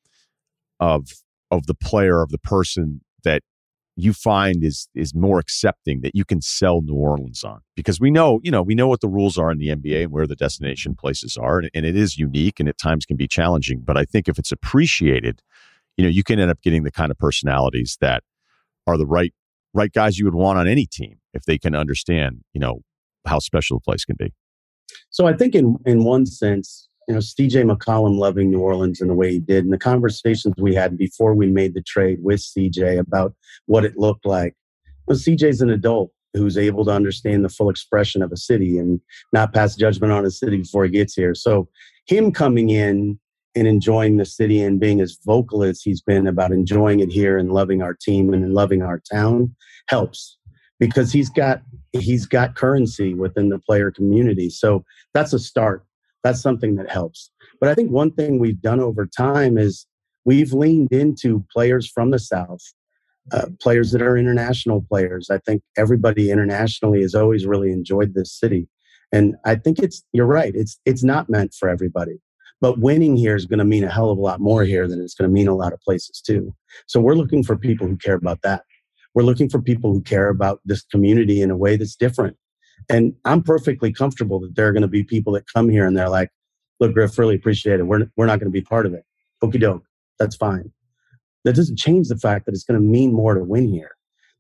of the player, of the person that you find is more accepting that you can sell New Orleans on? Because we know what the rules are in the NBA and where the destination places are, and it is unique and at times can be challenging. But I think if it's appreciated, you can end up getting the kind of personalities that are the right guys you would want on any team if they can understand, how special the place can be. So I think in one sense, CJ McCollum loving New Orleans in the way he did, and the conversations we had before we made the trade with CJ about what it looked like. Well, CJ's an adult who's able to understand the full expression of a city and not pass judgment on a city before he gets here. So him coming in and enjoying the city and being as vocal as he's been about enjoying it here and loving our team and loving our town helps, because he's got currency within the player community. So that's a start. That's something that helps. But I think one thing we've done over time is we've leaned into players from the South, players that are international players. I think everybody internationally has always really enjoyed this city. And I think you're right. It's not meant for everybody. But winning here is going to mean a hell of a lot more here than it's going to mean a lot of places too. So we're looking for people who care about that. We're looking for people who care about this community in a way that's different. And I'm perfectly comfortable that there are going to be people that come here and they're like, look, Griff, really appreciate it. We're not going to be part of it. Okie doke. That's fine. That doesn't change the fact that it's going to mean more to win here.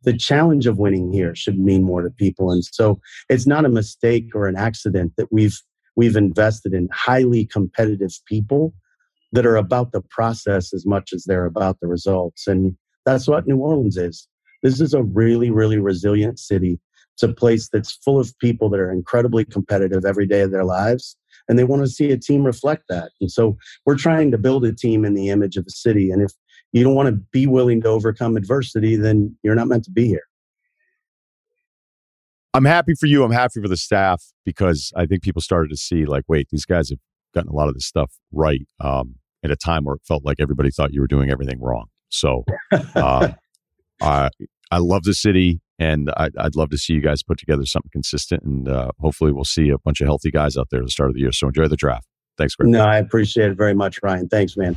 the challenge of winning here should mean more to people. And so it's not a mistake or an accident that we've invested in highly competitive people that are about the process as much as they're about the results. And that's what New Orleans is. This is a really, really resilient city. It's a place that's full of people that are incredibly competitive every day of their lives, and they want to see a team reflect that. And so we're trying to build a team in the image of the city. And if you don't want to be willing to overcome adversity, then you're not meant to be here. I'm happy for you. I'm happy for the staff, because I think people started to see, like, wait, these guys have gotten a lot of this stuff right at a time where it felt like everybody thought you were doing everything wrong. So I love the city, and I'd love to see you guys put together something consistent, and hopefully we'll see a bunch of healthy guys out there at the start of the year. So enjoy the draft. Thanks, Greg. No, I appreciate it very much, Ryan. Thanks, man.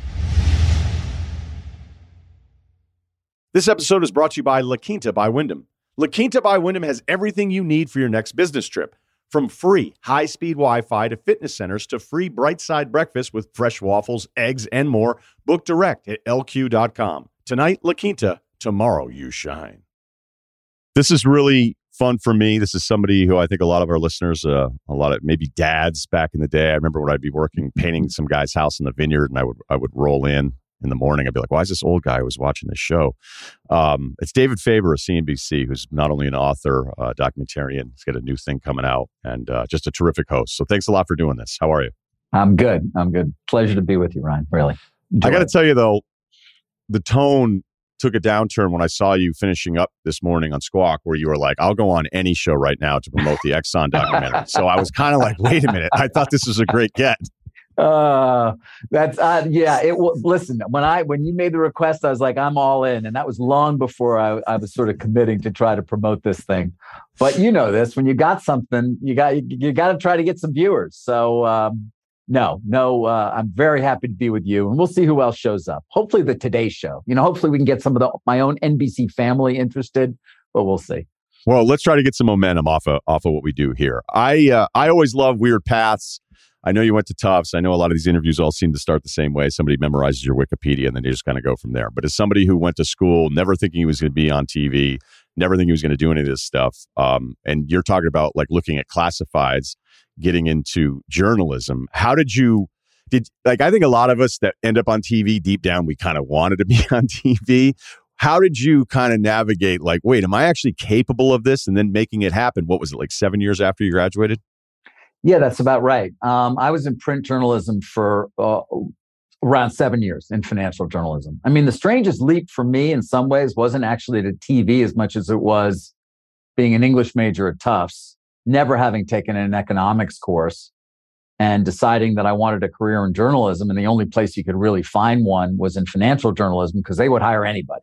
This episode is brought to you by La Quinta by Wyndham. La Quinta by Wyndham has everything you need for your next business trip. From free high-speed Wi-Fi to fitness centers to free bright side breakfast with fresh waffles, eggs, and more. Book direct at lq.com. Tonight, La Quinta. Tomorrow, you shine. This is really fun for me. This is somebody who I think a lot of our listeners, a lot of maybe dads back in the day. I remember when I'd be working, painting some guy's house in the vineyard, and I would roll in the morning. I'd be like, why is this old guy who was watching this show? It's David Faber of CNBC, who's not only an author, documentarian, he's got a new thing coming out, and just a terrific host. So thanks a lot for doing this. How are you? I'm good. Pleasure to be with you, Ryan. Really. I got to tell you, though, the tone took a downturn when I saw you finishing up this morning on Squawk, where you were like, I'll go on any show right now to promote the Exxon documentary. So I was kind of like, wait a minute. I thought this was a great get. That's yeah. Listen, when you made the request, I was like, I'm all in, and that was long before I was sort of committing to try to promote this thing. But you know this: when you got something, you got to try to get some viewers. So no, I'm very happy to be with you, and we'll see who else shows up. Hopefully, the Today Show. Hopefully we can get some of my own NBC family interested, but we'll see. Well, let's try to get some momentum off of what we do here. I always love weird paths. I know you went to Tufts. I know a lot of these interviews all seem to start the same way. Somebody memorizes your Wikipedia and then you just kind of go from there. But as somebody who went to school, never thinking he was going to be on TV, never thinking he was going to do any of this stuff, and you're talking about like looking at classifieds, getting into journalism. How did I think a lot of us that end up on TV, deep down, we kind of wanted to be on TV. How did you kind of navigate, like, wait, am I actually capable of this? And then making it happen? What was it, like 7 years after you graduated? Yeah, that's about right. I was in print journalism for around 7 years in financial journalism. I mean, the strangest leap for me in some ways wasn't actually to TV as much as it was being an English major at Tufts, never having taken an economics course, and deciding that I wanted a career in journalism. And the only place you could really find one was in financial journalism, because they would hire anybody.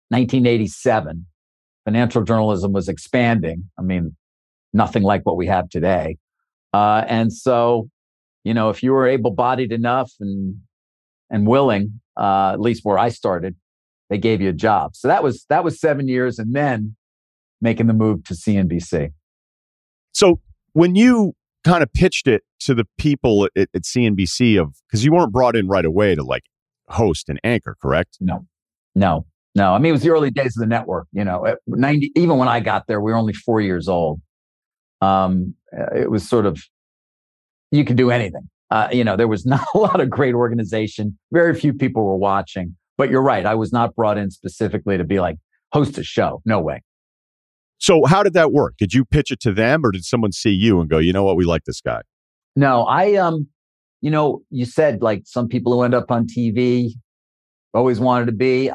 1987, financial journalism was expanding. I mean, nothing like what we have today. And so, if you were able-bodied enough and willing, at least where I started, they gave you a job. So that was 7 years, and then making the move to CNBC. So when you kind of pitched it to the people at CNBC, because you weren't brought in right away to like host and anchor, correct? No. I mean, it was the early days of the network. Even when I got there, we were only 4 years old. It was sort of, you could do anything. There was not a lot of great organization. Very few people were watching. But you're right. I was not brought in specifically to be like, host a show. No way. So how did that work? Did you pitch it to them, or did someone see you and go, you know what, we like this guy? No, you said like some people who end up on TV always wanted to be.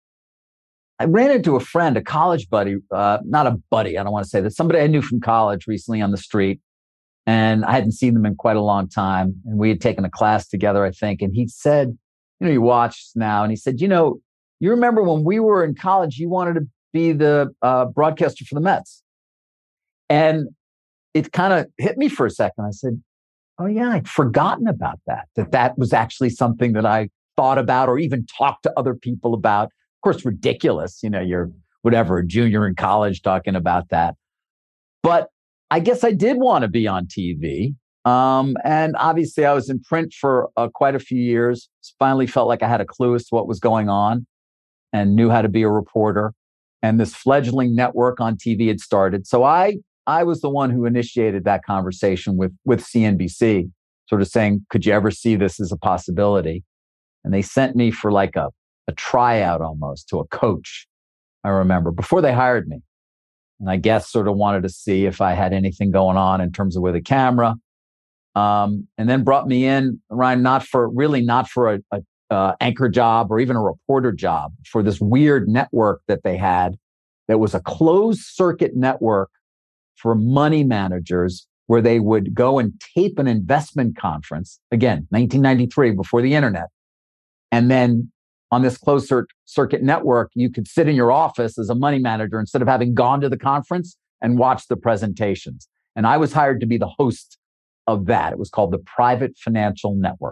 I ran into a friend, a college buddy, not a buddy, I don't want to say that, somebody I knew from college recently on the street. And I hadn't seen them in quite a long time. And we had taken a class together, I think. And he said, you watch now. And he said, you remember when we were in college, you wanted to be the broadcaster for the Mets. And it kind of hit me for a second. I said, oh yeah, I'd forgotten about that was actually something that I thought about or even talked to other people about. Of course, ridiculous. You're a junior in college talking about that. But I guess I did want to be on TV. And obviously I was in print for quite a few years. Finally felt like I had a clue as to what was going on and knew how to be a reporter. and this fledgling network on TV had started. So I was the one who initiated that conversation with CNBC, sort of saying, could you ever see this as a possibility? And they sent me for like a tryout almost to a coach, I remember, before they hired me. And I guess sort of wanted to see if I had anything going on in terms of with a camera. And then brought me in, Ryan, not for a anchor job or even a reporter job, for this weird network that they had that was a closed circuit network for money managers, where they would go and tape an investment conference, again, 1993, before the internet. And then on this closed circuit network, you could sit in your office as a money manager instead of having gone to the conference and watched the presentations. And I was hired to be the host of that. It was called the Private Financial Network.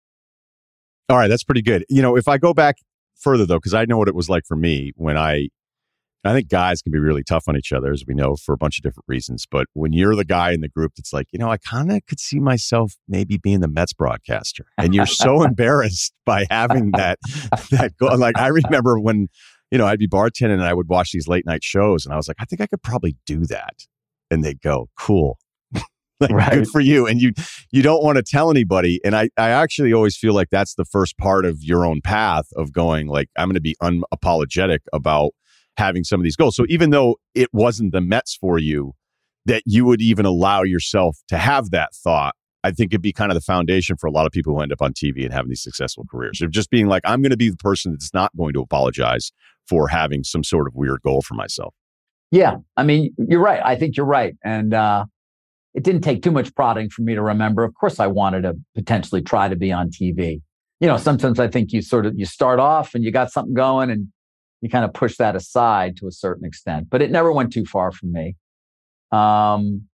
All right, that's pretty good. You know, if I go back further, though, because I know what it was like for me when I think guys can be really tough on each other, as we know, for a bunch of different reasons. But when you're the guy in the group that's like, I kind of could see myself maybe being the Mets broadcaster. And you're so embarrassed by having that goal. Like, I remember when, I'd be bartending and I would watch these late night shows and I was like, I think I could probably do that. And they'd go, cool. Like, right. Good for you. And you don't want to tell anybody. And I actually always feel like that's the first part of your own path of going, like, I'm going to be unapologetic about having some of these goals. So even though it wasn't the Mets for you, that you would even allow yourself to have that thought, I think it'd be kind of the foundation for a lot of people who end up on TV and having these successful careers. Of just being like, I'm going to be the person that's not going to apologize for having some sort of weird goal for myself. Yeah. I mean, you're right. I think you're right. And it didn't take too much prodding for me to remember. Of course, I wanted to potentially try to be on TV. Sometimes I think you start off and you got something going and you kind of push that aside to a certain extent, but it never went too far from me. I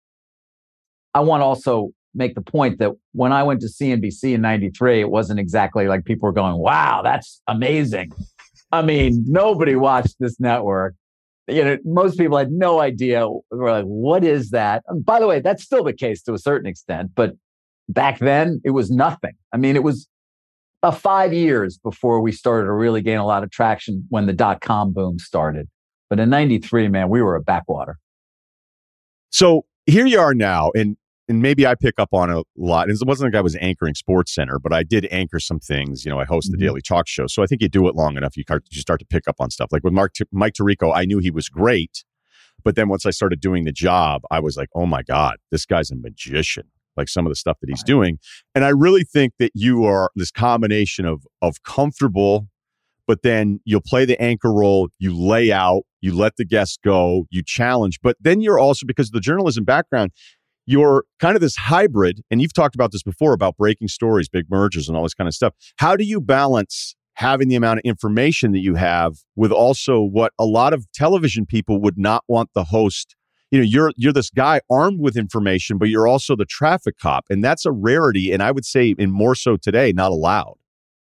want to also make the point that when I went to CNBC in 93, it wasn't exactly like people were going, wow, that's amazing. I mean, nobody watched this network. Most people had no idea. They were like, what is that? And by the way, that's still the case to a certain extent, but back then it was nothing. I mean, it was 5 years before we started to really gain a lot of traction when the .com boom started. But in 93, man, we were a backwater. So here you are now, and maybe I pick up on a lot. And it wasn't like I was anchoring SportsCenter, but I did anchor some things. I host the daily talk show. So I think you do it long enough, you start to pick up on stuff. Like with Mike Tirico, I knew he was great. But then once I started doing the job, I was like, oh my God, this guy's a magician. Like some of the stuff that he's doing. And I really think that you are this combination of comfortable, but then you'll play the anchor role, you lay out, you let the guests go, you challenge. But then you're also, because of the journalism background, you're kind of this hybrid. And you've talked about this before about breaking stories, big mergers and all this kind of stuff. How do you balance having the amount of information that you have with also what a lot of television people would not want the host? You're this guy armed with information, but you're also the traffic cop. And that's a rarity. And I would say, and more so today, not allowed.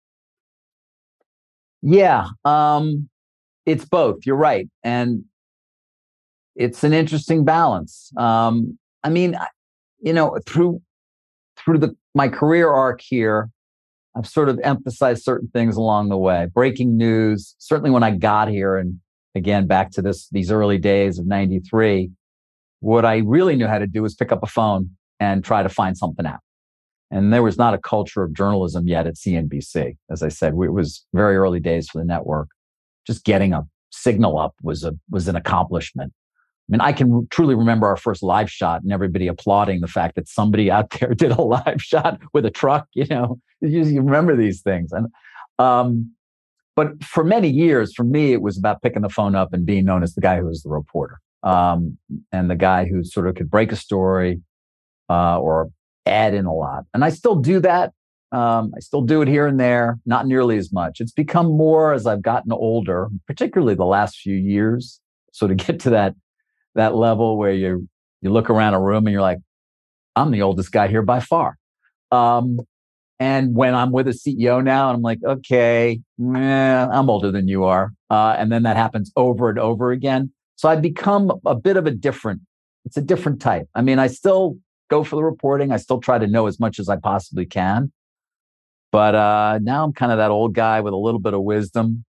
Yeah. It's both. You're right. And it's an interesting balance. I mean, through my career arc here, I've sort of emphasized certain things along the way. Breaking news, certainly when I got here, and again, back to these early days of 93, what I really knew how to do was pick up a phone and try to find something out. And there was not a culture of journalism yet at CNBC. As I said, it was very early days for the network. Just getting a signal up was an accomplishment. I mean, I can truly remember our first live shot and everybody applauding the fact that somebody out there did a live shot with a truck. You remember these things. And but for many years, for me, it was about picking the phone up and being known as the guy who was the reporter. And the guy who sort of could break a story or add in a lot. And I still do that. I still do it here and there, not nearly as much. It's become more as I've gotten older, particularly the last few years, so to get to that level where you look around a room and you're like, I'm the oldest guy here by far. And when I'm with a CEO now, I'm like, okay, I'm older than you are. And then that happens over and over again. So I've become a bit of it's a different type. I mean, I still go for the reporting. I still try to know as much as I possibly can. But now I'm kind of that old guy with a little bit of wisdom.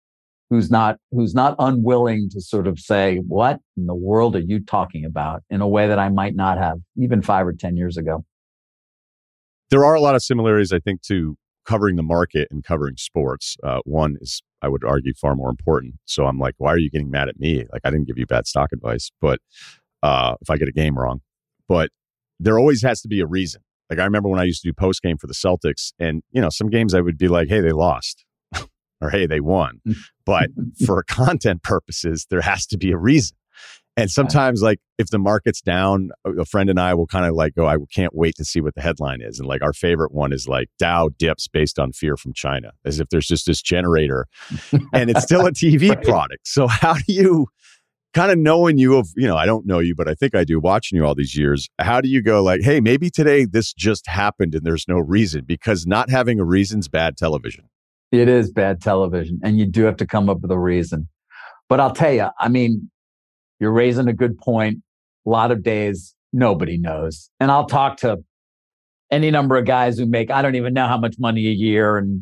who's not unwilling to sort of say, what in the world are you talking about, in a way that I might not have even 5 or 10 years ago. There are a lot of similarities, I think, to covering the market and covering sports. One is, I would argue, far more important. So I'm like, why are you getting mad at me? Like, I didn't give you bad stock advice, but if I get a game wrong. But there always has to be a reason. Like, I remember when I used to do post game for the Celtics, and some games I would be like, hey, they lost. Or, hey, they won. But for content purposes, there has to be a reason. And sometimes, like, if the market's down, a friend and I will kind of like go, I can't wait to see what the headline is. And like, our favorite one is like, Dow dips based on fear from China, as if there's just this generator and it's still a TV right. product. So how do you, kind of knowing you of, I don't know you, but I think I do, watching you all these years, how do you go like, hey, maybe today this just happened and there's no reason? Because not having a reason's bad television. It is bad television, and you do have to come up with a reason. But I'll tell you, I mean, you're raising a good point. A lot of days, nobody knows. And I'll talk to any number of guys who make, I don't even know how much money a year, and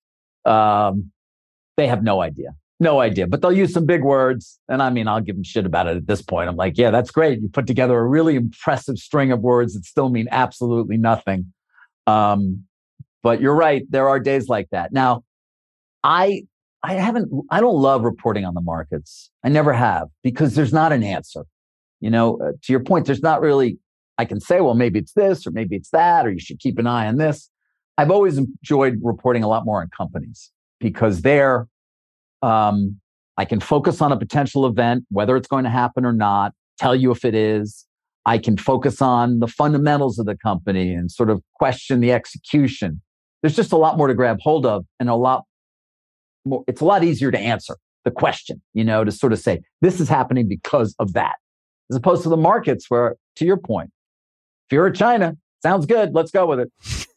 they have no idea. No idea. But they'll use some big words. And I mean, I'll give them shit about it at this point. I'm like, yeah, that's great. You put together a really impressive string of words that still mean absolutely nothing. But you're right. There are days like that. Now, I don't love reporting on the markets. I never have, because there's not an answer. To your point, there's not really, I can say, well, maybe it's this or maybe it's that, or you should keep an eye on this. I've always enjoyed reporting a lot more on companies, because there, I can focus on a potential event, whether it's going to happen or not, tell you if it is. I can focus on the fundamentals of the company and sort of question the execution. There's just a lot more to grab hold of, and it's a lot easier to answer the question, to sort of say, this is happening because of that, as opposed to the markets where, to your point, fear of China, sounds good, let's go with it.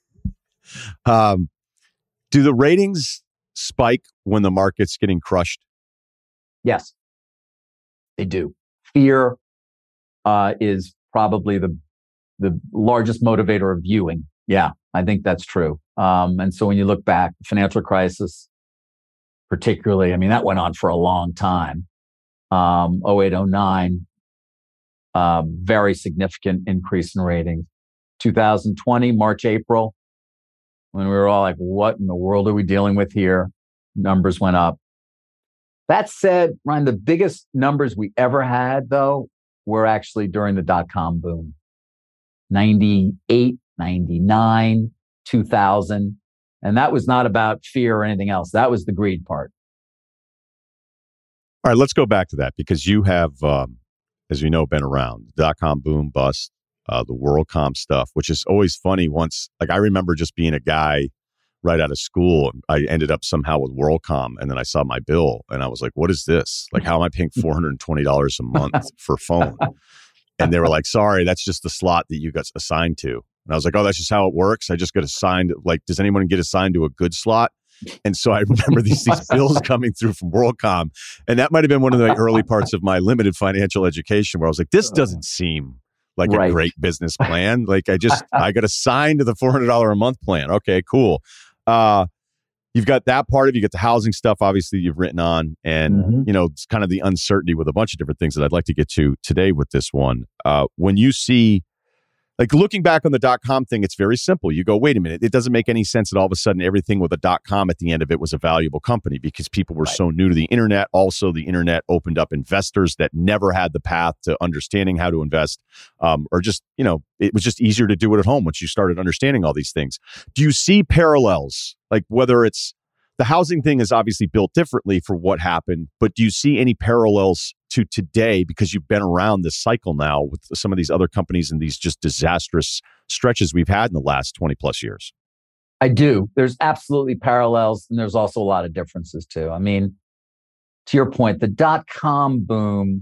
Do the ratings spike when the market's getting crushed? Yes, they do. Fear is probably the largest motivator of viewing. Yeah, I think that's true. And so when you look back, the financial crisis, particularly, I mean, that went on for a long time. 08, 09, very significant increase in ratings. 2020, March, April, when we were all like, what in the world are we dealing with here? Numbers went up. That said, Ryan, the biggest numbers we ever had, though, were actually during the dot-com boom. 98, 99, 2000. And that was not about fear or anything else. That was the greed part. All right, let's go back to that, because you have, as you know, been around the dot-com boom, bust, the WorldCom stuff, which is always funny. Once, like, I remember just being a guy right out of school. I ended up somehow with WorldCom, and then I saw my bill, and I was like, what is this? Like, how am I paying $420 a month for phone? And they were like, sorry, that's just the slot that you got assigned to. And I was like, oh, that's just how it works? I just got assigned, like, does anyone get assigned to a good slot? And so I remember these bills coming through from WorldCom. And that might have been one of the early parts of my limited financial education, where I was like, this doesn't seem like a great business plan. Like, I got assigned to the $400 a month plan. Okay, cool. You've got that part of you, get the housing stuff, obviously, you've written on, and it's kind of the uncertainty with a bunch of different things that I'd like to get to today with this one. When you see, like, looking back on the dot-com thing, it's very simple. You go, wait a minute, it doesn't make any sense that all of a sudden everything with a dot-com at the end of it was a valuable company, because people were so new to the internet. Also, the internet opened up investors that never had the path to understanding how to invest, or just, it was just easier to do it at home once you started understanding all these things. Do you see parallels? Like, whether it's the housing thing is obviously built differently for what happened, but do you see any parallels to today, because you've been around this cycle now with some of these other companies and these just disastrous stretches we've had in the last 20 plus years? I do. There's absolutely parallels, and there's also a lot of differences too. I mean, to your point, the dot-com boom,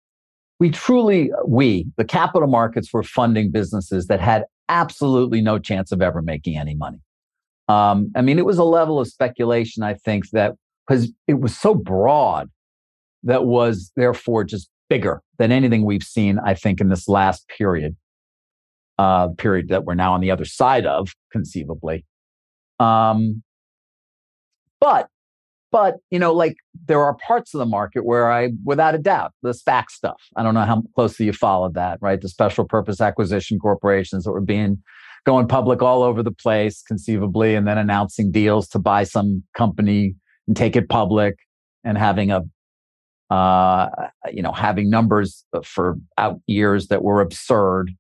the capital markets were funding businesses that had absolutely no chance of ever making any money. I mean, it was a level of speculation, I think, that because it was so broad, that was therefore just bigger than anything we've seen, I think, in this last period that we're now on the other side of, conceivably. But But, like there are parts of the market where without a doubt, the SPAC stuff, I don't know how closely you followed that, right? The special purpose acquisition corporations that were going public all over the place, conceivably, and then announcing deals to buy some company and take it public and having having numbers for out years that were absurd.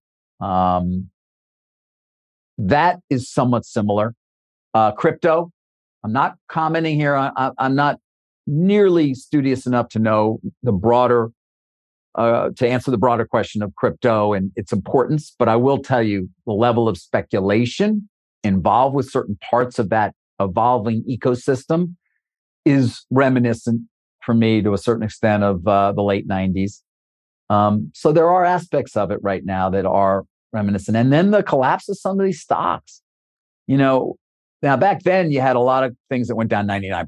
That is somewhat similar. Crypto, I'm not commenting here. I'm not nearly studious enough to know the broader, to answer the broader question of crypto and its importance. But I will tell you the level of speculation involved with certain parts of that evolving ecosystem is reminiscent for me to a certain extent of the late 90s. So there are aspects of it right now that are reminiscent. And then the collapse of some of these stocks. Now, back then, you had a lot of things that went down 99%,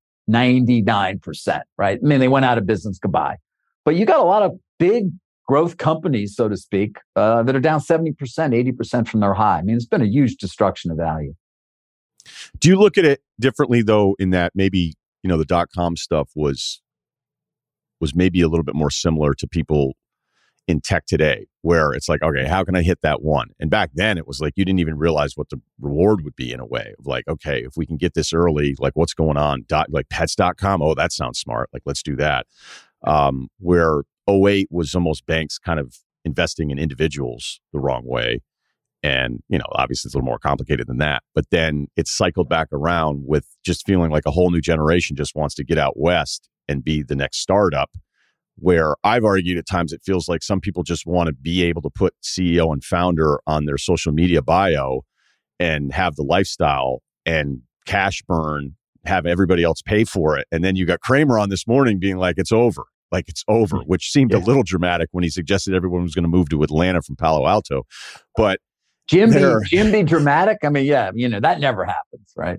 99%, right? I mean, they went out of business, goodbye. But you got a lot of big growth companies, so to speak, that are down 70%, 80% from their high. I mean, it's been a huge destruction of value. Do you look at it differently, though, in that maybe, the .com stuff was maybe a little bit more similar to people in tech today, where it's like, okay, how can I hit that one? And back then it was like, you didn't even realize what the reward would be in a way of like, okay, if we can get this early, like what's going on, like pets.com. Oh, that sounds smart. Like, let's do that. Where 2008 was almost banks kind of investing in individuals the wrong way. And, obviously it's a little more complicated than that, but then it's cycled back around with just feeling like a whole new generation just wants to get out West and be the next startup. Where I've argued at times, it feels like some people just want to be able to put CEO and founder on their social media bio and have the lifestyle and cash burn, have everybody else pay for it. And then you got Cramer on this morning being like, it's over, which seemed a little dramatic when he suggested everyone was going to move to Atlanta from Palo Alto. But Jim be dramatic. I mean, yeah, that never happens, right?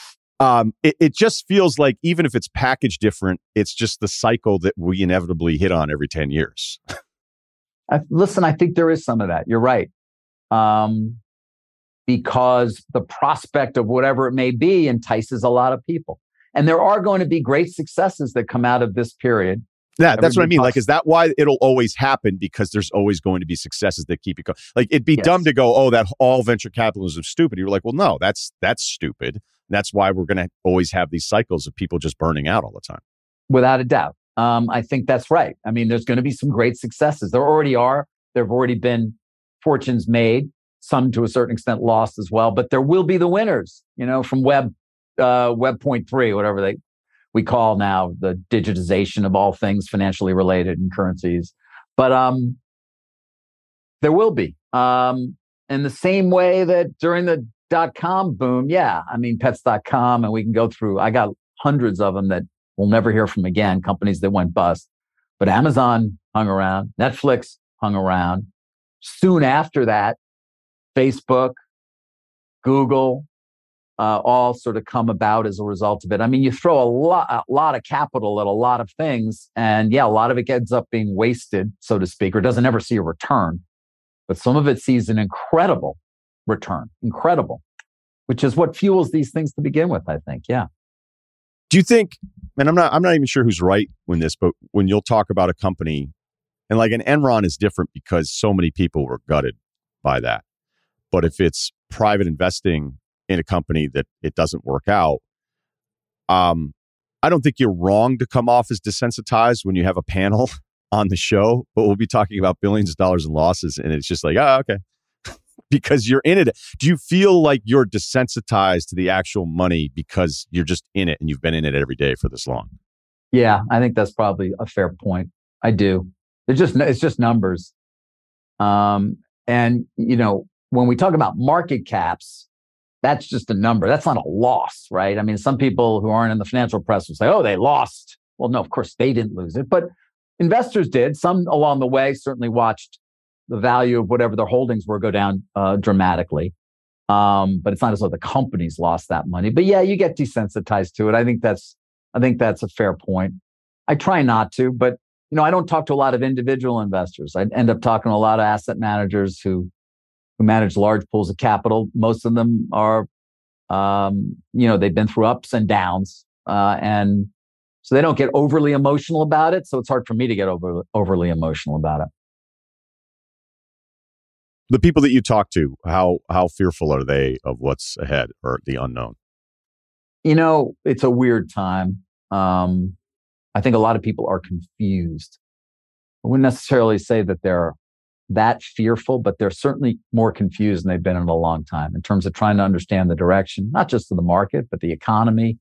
It just feels like even if it's packaged different, it's just the cycle that we inevitably hit on every 10 years. Listen, I think there is some of that. You're right. Because the prospect of whatever it may be entices a lot of people. And there are going to be great successes that come out of this period. Yeah, that's what I mean. Like, is that why it'll always happen? Because there's always going to be successes that keep it going. Like, it'd be dumb to go, oh, that all venture capitalism is stupid. You're like, well, no, that's stupid. That's why we're going to always have these cycles of people just burning out all the time. Without a doubt. I think that's right. I mean, there's going to be some great successes. There already are. There have already been fortunes made, some to a certain extent lost as well. But there will be the winners, from Web 0.3, whatever we call now the digitization of all things financially related and currencies. But there will be. In the same way that during the .com boom, yeah, I mean, pets.com, and we can go through, I got hundreds of them that we'll never hear from again, companies that went bust. But Amazon hung around, Netflix hung around. Soon after that, Facebook, Google, all sort of come about as a result of it. I mean, you throw a lot of capital at a lot of things, and yeah, a lot of it ends up being wasted, so to speak, or doesn't ever see a return. But some of it sees an incredible return, which is what fuels these things to begin with, I think. Yeah. Do you think, and I'm not even sure who's right when when you'll talk about a company, and like an Enron is different because so many people were gutted by that. But if it's private investing in a company that it doesn't work out, I don't think you're wrong to come off as desensitized when you have a panel on the show, but we'll be talking about billions of dollars in losses. And it's just like, oh, okay. Because you're in it. Do you feel like you're desensitized to the actual money because you're just in it and you've been in it every day for this long? Yeah, I think that's probably a fair point. I do. It's just numbers. And, when we talk about market caps, that's just a number. That's not a loss, right? I mean, some people who aren't in the financial press will say, oh, they lost. Well, no, of course they didn't lose it, but investors did. Some along the way certainly watched the value of whatever their holdings were go down dramatically. But it's not as though the companies lost that money. But yeah, you get desensitized to it. I think that's a fair point. I try not to, but I don't talk to a lot of individual investors. I end up talking to a lot of asset managers who manage large pools of capital. Most of them are, they've been through ups and downs. and so they don't get overly emotional about it. So it's hard for me to get overly emotional about it. The people that you talk to, how fearful are they of what's ahead or the unknown? It's a weird time. I think a lot of people are confused. I wouldn't necessarily say that they're that fearful, but they're certainly more confused than they've been in a long time in terms of trying to understand the direction, not just of the market, but the economy.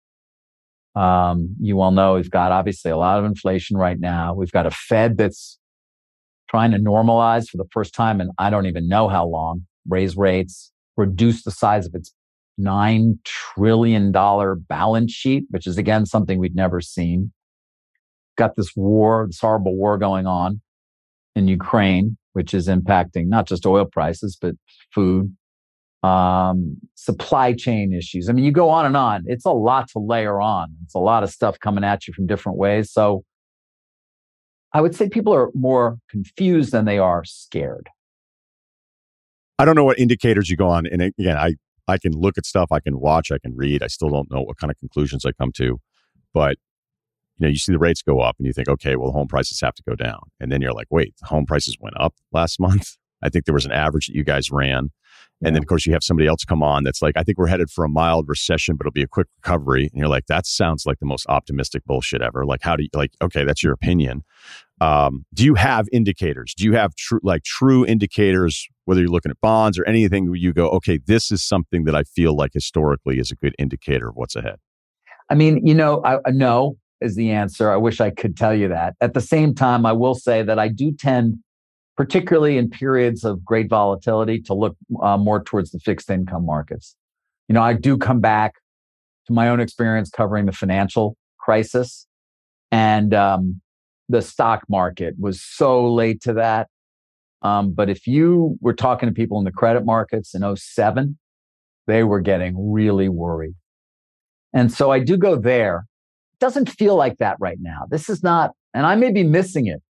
You all know we've got obviously a lot of inflation right now. We've got a Fed that's trying to normalize for the first time in I don't even know how long, raise rates, reduce the size of its $9 trillion balance sheet, which is again something we'd never seen. Got this horrible war going on in Ukraine, which is impacting not just oil prices, but food, supply chain issues. I mean, you go on and on. It's a lot to layer on. It's a lot of stuff coming at you from different ways. So I would say people are more confused than they are scared. I don't know what indicators you go on. And again, I can look at stuff, I can watch, I can read. I still don't know what kind of conclusions I come to. But you see the rates go up and you think, okay, well, the home prices have to go down. And then you're like, wait, the home prices went up last month. I think there was an average that you guys ran. And then, of course, you have somebody else come on that's like, I think we're headed for a mild recession, but it'll be a quick recovery. And you're like, that sounds like the most optimistic bullshit ever. Like, how do you, like, okay, that's your opinion. Do you have indicators? Do you have true indicators, whether you're looking at bonds or anything where you go, okay, this is something that I feel like historically is a good indicator of what's ahead? I mean, I no is the answer. I wish I could tell you that. At the same time, I will say that I do tend, particularly in periods of great volatility, to look more towards the fixed income markets. I do come back to my own experience covering the financial crisis, and the stock market was so late to that. But if you were talking to people in the credit markets in 2007, they were getting really worried. And so I do go there. It doesn't feel like that right now. This is not, and I may be missing it.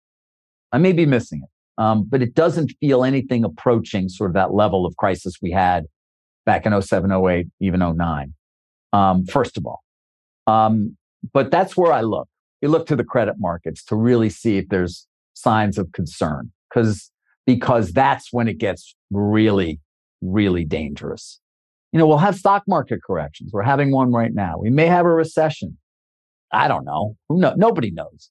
But it doesn't feel anything approaching sort of that level of crisis we had back in 2007, 2008, even 2009, first of all. But that's where I look. You look to the credit markets to really see if there's signs of concern, because that's when it gets really, really dangerous. We'll have stock market corrections. We're having one right now. We may have a recession. I don't know. Who knows? Nobody knows.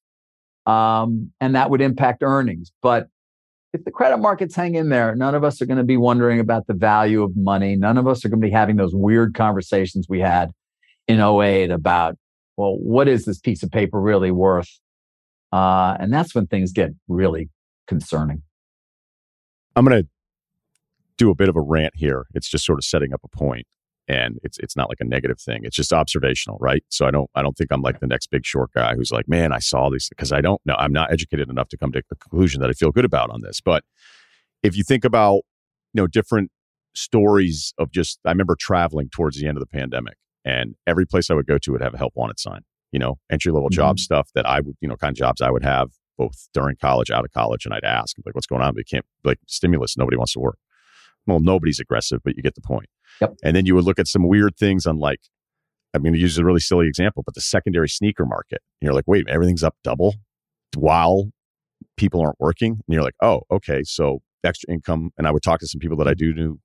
And that would impact earnings. But if the credit markets hang in there, none of us are going to be wondering about the value of money. None of us are going to be having those weird conversations we had in 2008 about, well, what is this piece of paper really worth? And that's when things get really concerning. I'm going to do a bit of a rant here. It's just sort of setting up a point, and it's not like a negative thing. It's just observational, right? So I don't think I'm like the next Big Short guy who's like, man, I saw these, because I don't know. I'm not educated enough to come to a conclusion that I feel good about on this. But if you think about, different stories of just, I remember traveling towards the end of the pandemic, and every place I would go to would have a help wanted sign, entry level job stuff that I would, kind of jobs I would have both during college, out of college. And I'd ask, like, what's going on? They can't, like, stimulus, nobody wants to work. Well, nobody's aggressive, but you get the point. Yep. And then you would look at some weird things on, like, I'm going to use a really silly example, but the secondary sneaker market. And you're like, wait, everything's up double while people aren't working. And you're like, oh, okay. So extra income. And I would talk to some people that I do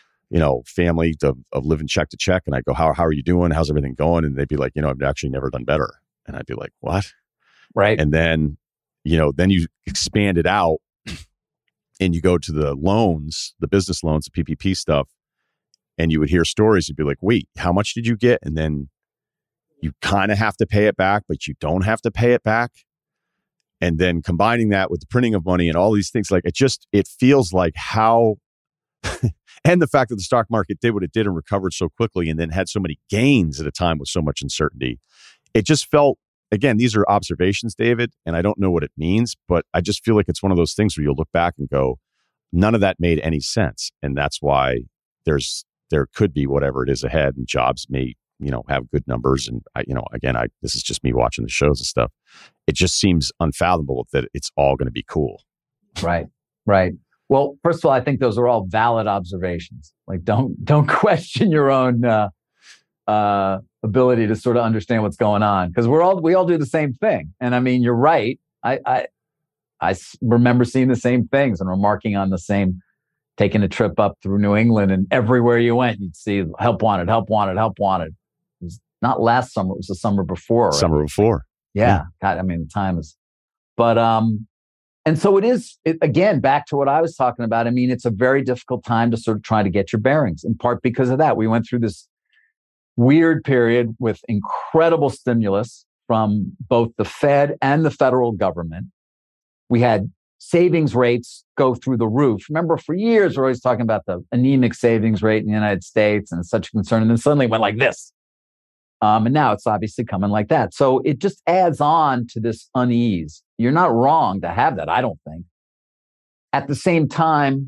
family of living check to check. And I go, how are you doing? How's everything going? And they'd be like, I've actually never done better. And I'd be like, what? Right. And then, then you expand it out and you go to the loans, the business loans, the PPP stuff. And you would hear stories. You'd be like, wait, how much did you get? And then you kind of have to pay it back, but you don't have to pay it back. And then combining that with the printing of money and all these things, like it feels like how, and the fact that the stock market did what it did and recovered so quickly and then had so many gains at a time with so much uncertainty. It just felt, again, these are observations, David, and I don't know what it means, but I just feel like it's one of those things where you'll look back and go, none of that made any sense. And that's why there could be whatever it is ahead, and jobs may, have good numbers. And this is just me watching the shows and stuff. It just seems unfathomable that it's all going to be cool. Right. Well, first of all, I think those are all valid observations. Like, don't question your own ability to sort of understand what's going on, because we all do the same thing. And I mean, you're right. I remember seeing the same things and remarking on the same, taking a trip up through New England, and everywhere you went, you'd see help wanted, help wanted, help wanted. It was not last summer, it was the summer before. Right? Summer before. Yeah. God, I mean, the time is, but, and so again, back to what I was talking about. I mean, it's a very difficult time to sort of try to get your bearings, in part because of that. We went through this weird period with incredible stimulus from both the Fed and the federal government. We had savings rates go through the roof. Remember, for years, we're always talking about the anemic savings rate in the United States, and it's such a concern. And then suddenly it went like this. And now it's obviously coming like that. So it just adds on to this unease. You're not wrong to have that, I don't think. At the same time,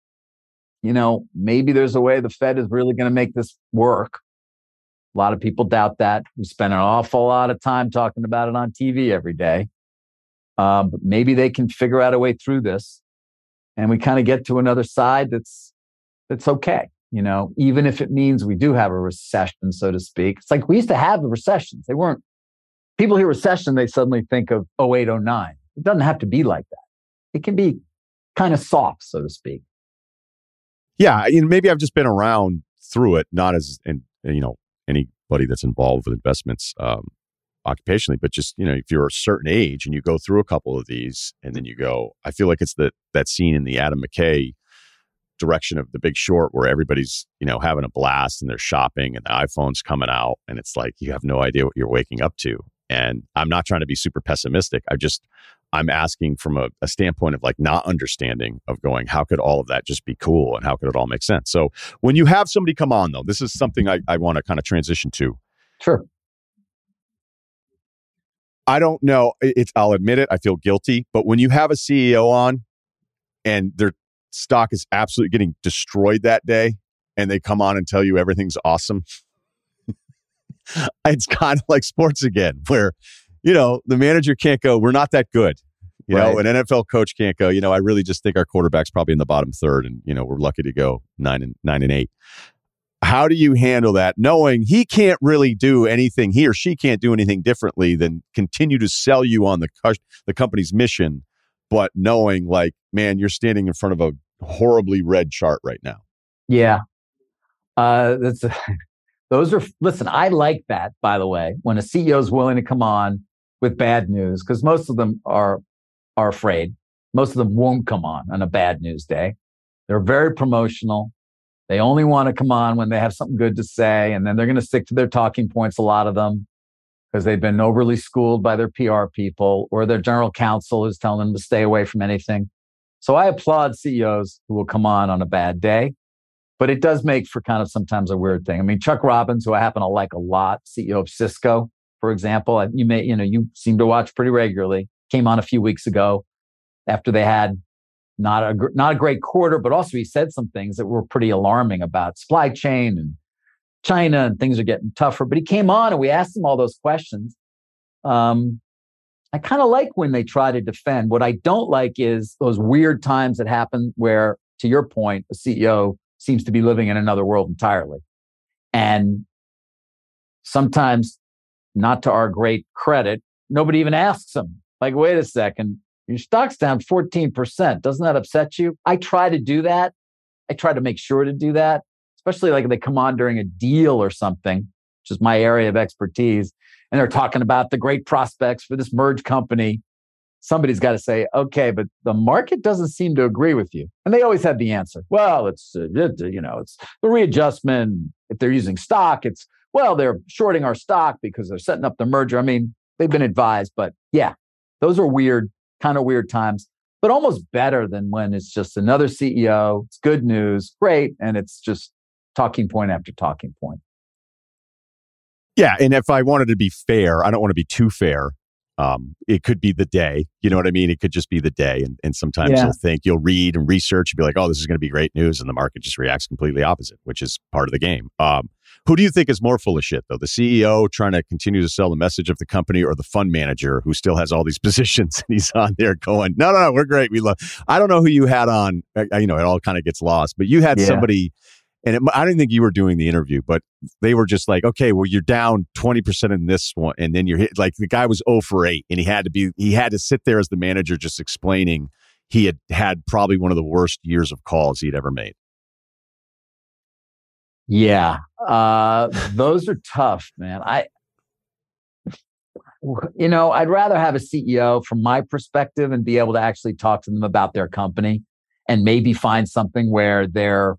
maybe there's a way the Fed is really going to make this work. A lot of people doubt that. We spend an awful lot of time talking about it on TV every day. But maybe they can figure out a way through this, and we kind of get to another side that's okay. Even if it means we do have a recession, so to speak. It's like we used to have the recessions. People hear recession, they suddenly think of 08, 09. It doesn't have to be like that. It can be kind of soft, so to speak. Yeah, maybe I've just been around through it, not as anybody that's involved with investments occupationally, but just, if you're a certain age and you go through a couple of these and then you go, I feel like it's that scene in the Adam McKay direction of The Big Short where everybody's, having a blast and they're shopping and the iPhone's coming out and it's like, you have no idea what you're waking up to. And I'm not trying to be super pessimistic. I'm asking from a standpoint of like not understanding of going, how could all of that just be cool and how could it all make sense? So when you have somebody come on though, this is something I want to kind of transition to. Sure. I don't know. I'll admit it. I feel guilty. But when you have a CEO on and their stock is absolutely getting destroyed that day and they come on and tell you everything's awesome, it's kind of like sports again, where, the manager can't go, we're not that good. An NFL coach can't go, I really just think our quarterback's probably in the bottom third and, we're lucky to go 9-8. How do you handle that, knowing he can't really do anything, he or she can't do anything differently than continue to sell you on the company's mission, but knowing like, man, you're standing in front of a horribly red chart right now? Yeah. Listen, I like that, by the way, when a CEO is willing to come on with bad news, because most of them are afraid. Most of them won't come on a bad news day. They're very promotional. They only want to come on when they have something good to say, and then they're going to stick to their talking points, a lot of them, because they've been overly schooled by their PR people or their general counsel who's telling them to stay away from anything. So I applaud CEOs who will come on a bad day, but it does make for kind of sometimes a weird thing. I mean, Chuck Robbins, who I happen to like a lot, CEO of Cisco, for example, you seem to watch pretty regularly, came on a few weeks ago after they had not a great quarter, but also he said some things that were pretty alarming about supply chain and China, and things are getting tougher. But he came on and we asked him all those questions. I kind of like when they try to defend. What I don't like is those weird times that happen where, to your point, a CEO seems to be living in another world entirely. And sometimes, not to our great credit, nobody even asks them, like, wait a second, your stock's down 14%. Doesn't that upset you? I try to do that. I try to make sure to do that, especially like if they come on during a deal or something, which is my area of expertise, and they're talking about the great prospects for this merged company. Somebody's got to say, okay, but the market doesn't seem to agree with you. And they always have the answer. Well, it's the readjustment. If they're using stock, they're shorting our stock because they're setting up the merger. I mean, they've been advised, but yeah, those are kind of weird times, but almost better than when it's just another CEO. It's good news, great, and it's just talking point after talking point. Yeah, and if I wanted to be fair, I don't want to be too fair. It could be the day, you know what I mean? It could just be the day. And sometimes you'll read and research and be like, oh, this is going to be great news. And the market just reacts completely opposite, which is part of the game. Who do you think is more full of shit, though? The CEO trying to continue to sell the message of the company, or the fund manager who still has all these positions and he's on there going, no, we're great. We love. I don't know who you had on. It all kind of gets lost, but you had somebody, I didn't think you were doing the interview, but they were just like, okay, well, you're down 20% in this one. And then you're hit, like the guy was 0 for 8 and he had to sit there as the manager just explaining he had probably one of the worst years of calls he'd ever made. Yeah. Those are tough, man. I'd rather have a CEO from my perspective and be able to actually talk to them about their company and maybe find something where they're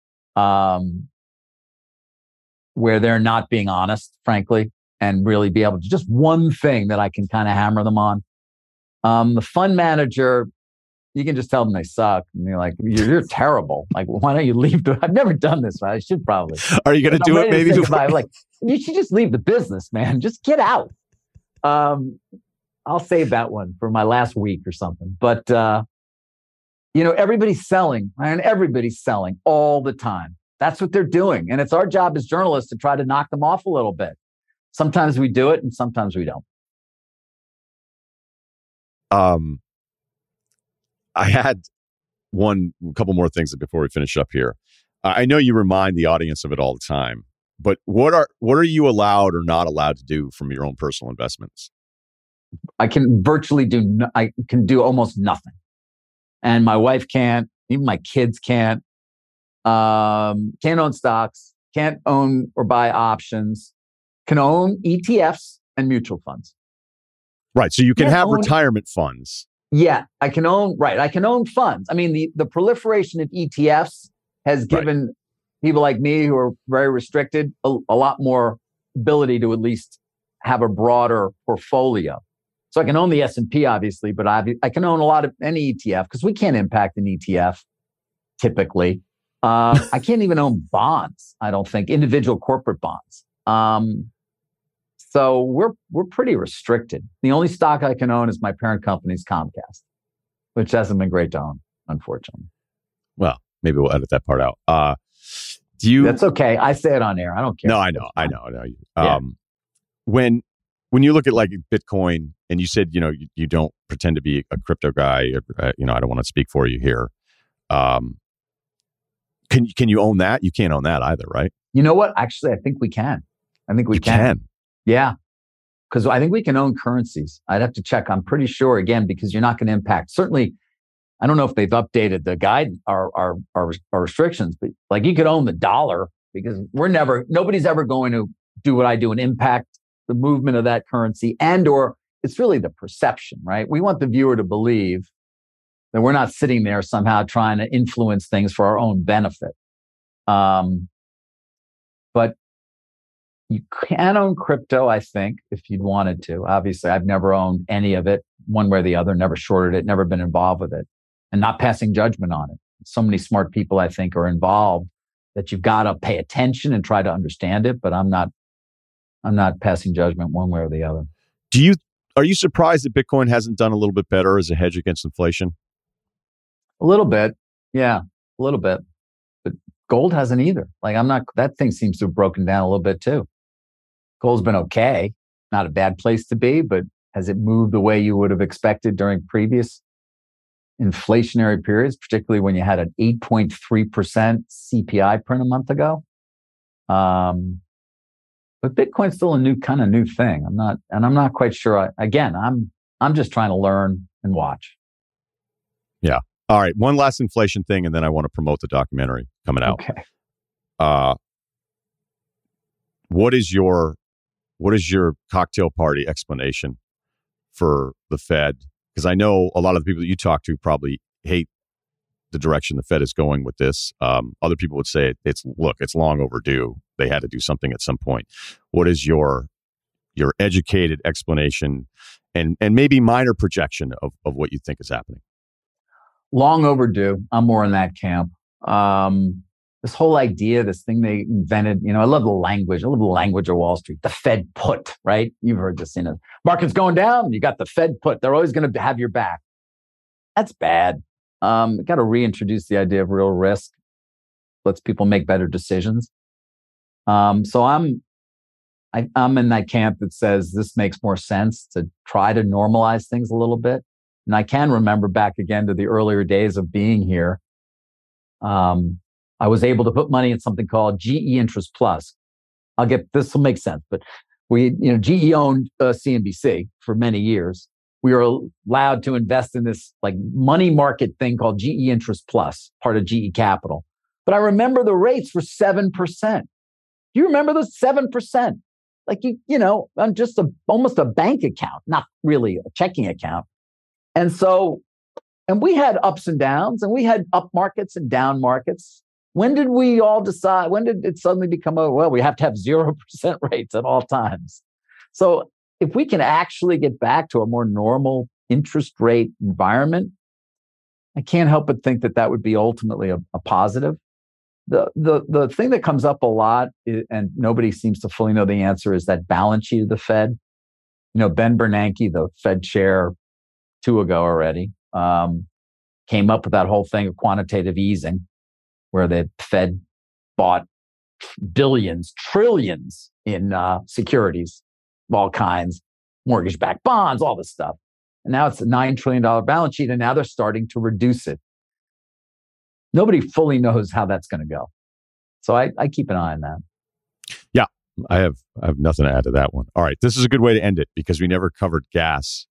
not being honest, frankly, and really be able to just one thing that I can kind of hammer them on. The fund manager, you can just tell them they suck. And you're like, you're terrible. Like, why don't you leave? I've never done this. I should probably. Are you going to do it maybe? Like, you should just leave the business, man. Just get out. I'll save that one for my last week or something. But, everybody's selling, and everybody's selling all the time. That's what they're doing. And it's our job as journalists to try to knock them off a little bit. Sometimes we do it and sometimes we don't. I had a couple more things before we finish up here. I know you remind the audience of it all the time, but what are you allowed or not allowed to do from your own personal investments? I can do almost nothing. And my wife can't, even my kids can't own stocks, can't own or buy options, can own ETFs and mutual funds. Right. So you can have retirement funds. Yeah, I can own funds. I mean, the proliferation of ETFs has given people like me who are very restricted a lot more ability to at least have a broader portfolio. So I can own the S&P, obviously, but I can own a lot of any ETF because we can't impact an ETF typically. I can't even own bonds, I don't think, individual corporate bonds. So we're pretty restricted. The only stock I can own is my parent company's Comcast, which hasn't been great to own, unfortunately. Well, maybe we'll edit that part out. That's okay. I say it on air. I don't care. No, I know. Yeah. When you look at like Bitcoin, and you said you don't pretend to be a crypto guy. I don't want to speak for you here. Can you own that? You can't own that either, right? You know what? Actually, I think we can. We can. Yeah. Because I think we can own currencies. I'd have to check. I'm pretty sure, again, because you're not going to impact. Certainly, I don't know if they've updated the guide, our restrictions, but like you could own the dollar because nobody's ever going to do what I do and impact the movement of that currency or it's really the perception, right? We want the viewer to believe that we're not sitting there somehow trying to influence things for our own benefit. But you can own crypto, I think, if you'd wanted to. Obviously, I've never owned any of it one way or the other, never shorted it, never been involved with it, and not passing judgment on it. So many smart people, I think, are involved that you've got to pay attention and try to understand it, but I'm not passing judgment one way or the other. Are you surprised that Bitcoin hasn't done a little bit better as a hedge against inflation? A little bit. Yeah, a little bit. But gold hasn't either. Like that thing seems to have broken down a little bit too. Gold's been okay. Not a bad place to be, but has it moved the way you would have expected during previous inflationary periods, particularly when you had an 8.3% CPI print a month ago? But Bitcoin's still a new thing. I'm not quite sure. I'm just trying to learn and watch. Yeah. All right. One last inflation thing, and then I want to promote the documentary coming out. Okay. What is your cocktail party explanation for the Fed? Because I know a lot of the people that you talk to probably hate the direction the Fed is going with this. Other people would say it's long overdue. They had to do something at some point. What is your educated explanation and maybe minor projection of what you think is happening? Long overdue. I'm more in that camp. This whole idea, this thing they invented, I love the language. I love the language of Wall Street. The Fed put, right? You've heard this, market's going down. You got the Fed put. They're always going to have your back. That's bad. Got to reintroduce the idea of real risk. Lets people make better decisions. So I'm in that camp that says this makes more sense to try to normalize things a little bit. And I can remember back again to the earlier days of being here. I was able to put money in something called GE Interest Plus. This will make sense, but GE owned CNBC for many years. We were allowed to invest in this like money market thing called GE Interest Plus, part of GE Capital. But I remember the rates were 7%. Do you remember the 7%? Like, on just almost a bank account, not really a checking account. And we had ups and downs, and we had up markets and down markets. When did we all decide? When did it suddenly become, we have to have 0% rates at all times? So if we can actually get back to a more normal interest rate environment, I can't help but think that would be ultimately a positive. The thing that comes up a lot, and nobody seems to fully know the answer, is that balance sheet of the Fed. Ben Bernanke, the Fed chair, 2 ago already, came up with that whole thing of quantitative easing, where the Fed bought billions, trillions in securities of all kinds, mortgage-backed bonds, all this stuff. And now it's a $9 trillion balance sheet, and now they're starting to reduce it. Nobody fully knows how that's going to go. So I keep an eye on that. Yeah, I have nothing to add to that one. All right, this is a good way to end it because we never covered gas.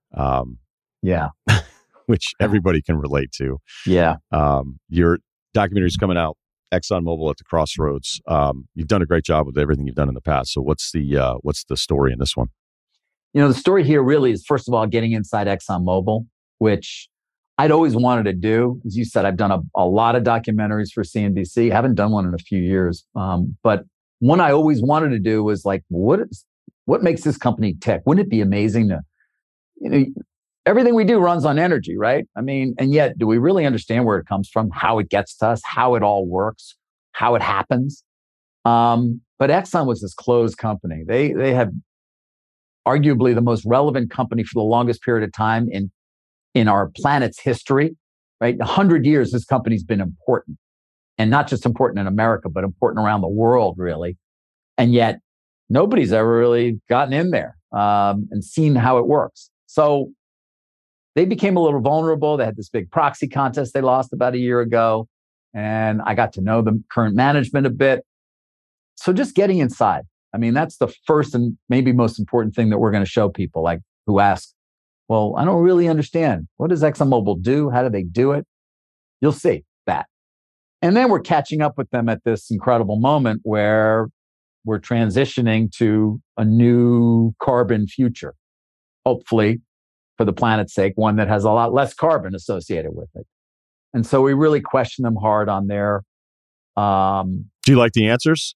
Yeah. Which everybody can relate to. Yeah. Your documentary is coming out, ExxonMobil at the Crossroads. You've done a great job with everything you've done in the past. So what's the story in this one? The story here really is, first of all, getting inside ExxonMobil, which I'd always wanted to do. As you said, I've done a lot of documentaries for CNBC. Haven't done one in a few years. But one I always wanted to do was like, what makes this company tick? Wouldn't it be amazing to, everything we do runs on energy, right? I mean, and yet, do we really understand where it comes from, how it gets to us, how it all works, how it happens? But Exxon was this closed company. They had arguably the most relevant company for the longest period of time in our planet's history, right? 100 years, this company's been important, and not just important in America, but important around the world, really. And yet, nobody's ever really gotten in there and seen how it works. So they became a little vulnerable. They had this big proxy contest they lost about a year ago, and I got to know the current management a bit. So just getting inside. I mean, that's the first and maybe most important thing that we're going to show people, like, who ask, well, I don't really understand. What does ExxonMobil do? How do they do it? You'll see that. And then we're catching up with them at this incredible moment where we're transitioning to a new carbon future, hopefully, for the planet's sake, one that has a lot less carbon associated with it. And so we really question them hard on their... Do you like the answers?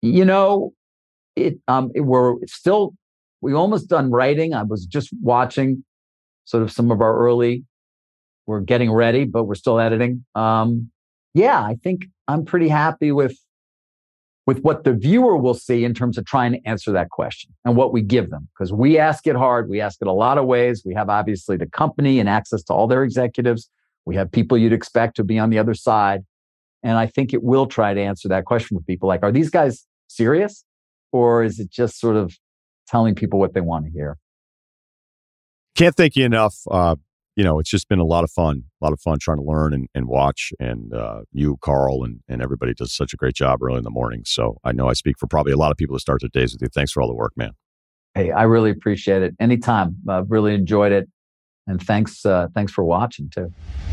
We almost done writing. I was just watching sort of some of our early, we're getting ready, but we're still editing. I think I'm pretty happy with what the viewer will see in terms of trying to answer that question and what we give them. Because we ask it hard. We ask it a lot of ways. We have obviously the company and access to all their executives. We have people you'd expect to be on the other side. And I think it will try to answer that question for people. Like, are these guys serious? Or is it just sort of telling people what they want to hear? Can't thank you enough. It's just been a lot of fun trying to learn and watch. And you, Carl, and everybody does such a great job early in the morning. So I know I speak for probably a lot of people to start their days with you. Thanks for all the work, man. Hey, I really appreciate it. Anytime. I've really enjoyed it. And thanks for watching too.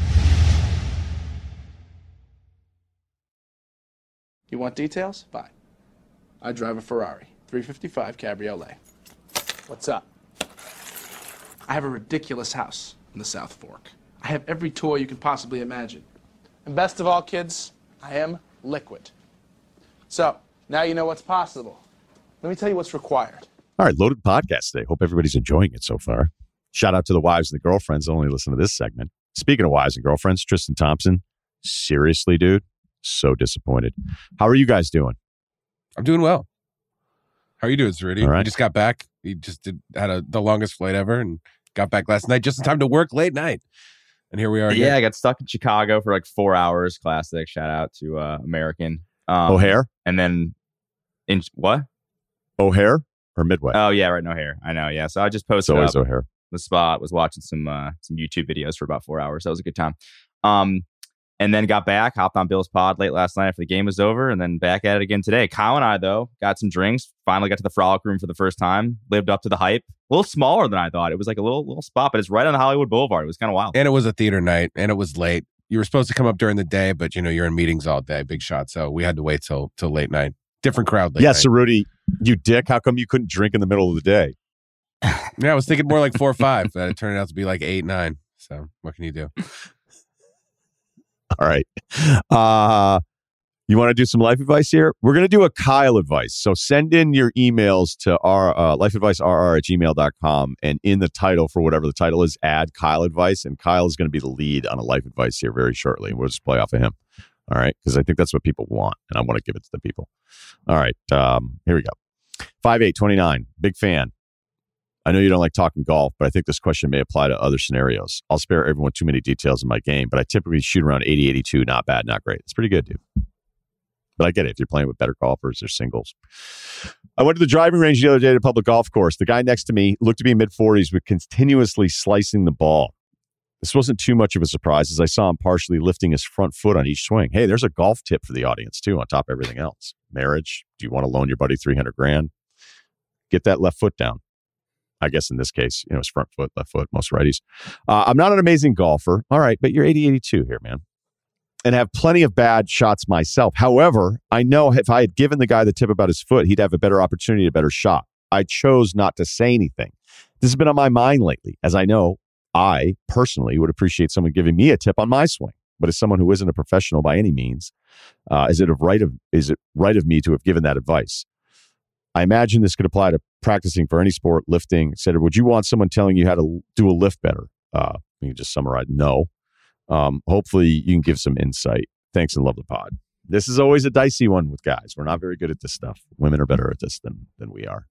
You want details? Fine. I drive a Ferrari 355 Cabriolet. What's up? I have a ridiculous house in the South Fork. I have every toy you can possibly imagine. And best of all, kids, I am liquid. So, now you know what's possible. Let me tell you what's required. All right, loaded podcast today. Hope everybody's enjoying it so far. Shout out to the wives and the girlfriends that only listen to this segment. Speaking of wives and girlfriends, Tristan Thompson, seriously, dude, so disappointed. How are you guys doing? I'm doing well. How are you doing, Cerruti? All right. We just got back. We just had the longest flight ever and got back last night just in time to work late night. And here we are again. Yeah, I got stuck in Chicago for like 4 hours. Classic. Shout out to American. O'Hare? And then in what? O'Hare or Midway? Oh, yeah, right. O'Hare. I know. Yeah. So I just posted always up O'Hare. the spot. Was watching some YouTube videos for about 4 hours. That was a good time. and then got back, hopped on Bill's pod late last night after the game was over, and then back at it again today. Kyle and I, though, got some drinks, finally got to the Frolic Room for the first time, lived up to the hype. A little smaller than I thought. It was like a little spot, but it's right on Hollywood Boulevard. It was kind of wild. And it was a theater night, and it was late. You were supposed to come up during the day, but, you're in meetings all day, big shot. So we had to wait till late night. Different crowd late night. So Rudy, you dick, how come you couldn't drink in the middle of the day? Yeah, I was thinking more like 4 or 5, but it turned out to be like 8, 9. So what can you do? All right. You want to do some life advice here? We're going to do a Kyle advice. So send in your emails to our lifeadvicerr@gmail.com. And in the title, for whatever the title is, add Kyle advice. And Kyle is going to be the lead on a life advice here very shortly. We'll just play off of him. All right. Because I think that's what people want. And I want to give it to the people. All right. Here we go. 5829. Big fan. I know you don't like talking golf, but I think this question may apply to other scenarios. I'll spare everyone too many details in my game, but I typically shoot around 80, 82. Not bad, not great. It's pretty good, dude. But I get it. If you're playing with better golfers, they're singles. I went to the driving range the other day at a public golf course. The guy next to me looked to be mid-40s, but continuously slicing the ball. This wasn't too much of a surprise as I saw him partially lifting his front foot on each swing. Hey, there's a golf tip for the audience, too, on top of everything else. Marriage. Do you want to loan your buddy $300,000? Get that left foot down. I guess in this case, it's front foot, left foot, most righties. I'm not an amazing golfer. All right, but you're 80, 82 here, man. And have plenty of bad shots myself. However, I know if I had given the guy the tip about his foot, he'd have a better opportunity, a better shot. I chose not to say anything. This has been on my mind lately, as I know I personally would appreciate someone giving me a tip on my swing. But as someone who isn't a professional by any means, is it right of me to have given that advice? I imagine this could apply to practicing for any sport, lifting, etc. Would you want someone telling you how to do a lift better? You can just summarize. No. Hopefully you can give some insight. Thanks and love the pod. This is always a dicey one with guys. We're not very good at this stuff. Women are better at this than we are.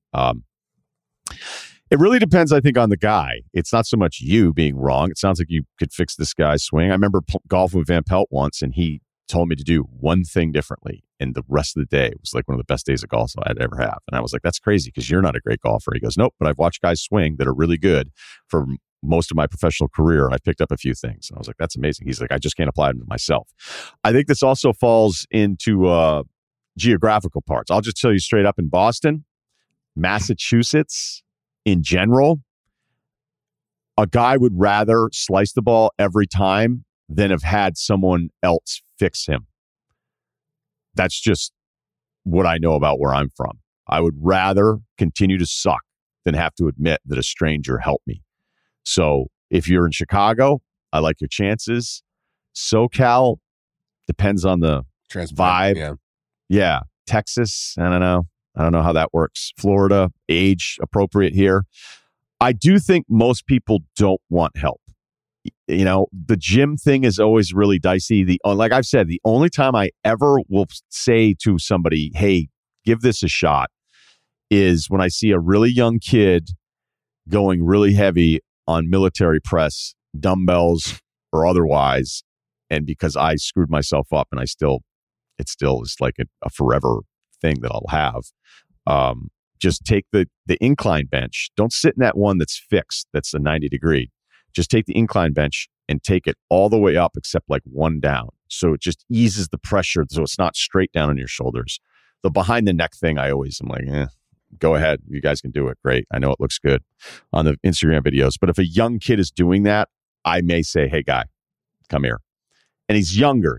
It really depends, I think, on the guy. It's not so much you being wrong. It sounds like you could fix this guy's swing. I remember golfing with Van Pelt once, and he told me to do one thing differently, and the rest of the day was like one of the best days of golf I'd ever have. And I was like, that's crazy because you're not a great golfer. He goes, nope, but I've watched guys swing that are really good for most of my professional career, and I picked up a few things. And I was like, that's amazing. He's like, I just can't apply them to myself. I think this also falls into geographical parts. I'll just tell you straight up, in Boston, Massachusetts in general, a guy would rather slice the ball every time than have had someone else fix him. That's just what I know about where I'm from. I would rather continue to suck than have to admit that a stranger helped me. So if you're in Chicago, I like your chances. SoCal, depends on the vibe. Yeah. Texas, I don't know. I don't know how that works. Florida, age appropriate here. I do think most people don't want help. The gym thing is always really dicey. Like I've said, the only time I ever will say to somebody, hey, give this a shot, is when I see a really young kid going really heavy on military press, dumbbells or otherwise. And because I screwed myself up and it still is like a forever thing that I'll have. Just take the incline bench. Don't sit in that one that's fixed. That's a 90 degree. Just take the incline bench and take it all the way up except like one down. So it just eases the pressure. So it's not straight down on your shoulders. The behind the neck thing, I'm like, go ahead. You guys can do it. Great. I know it looks good on the Instagram videos. But if a young kid is doing that, I may say, hey, guy, come here. And he's younger,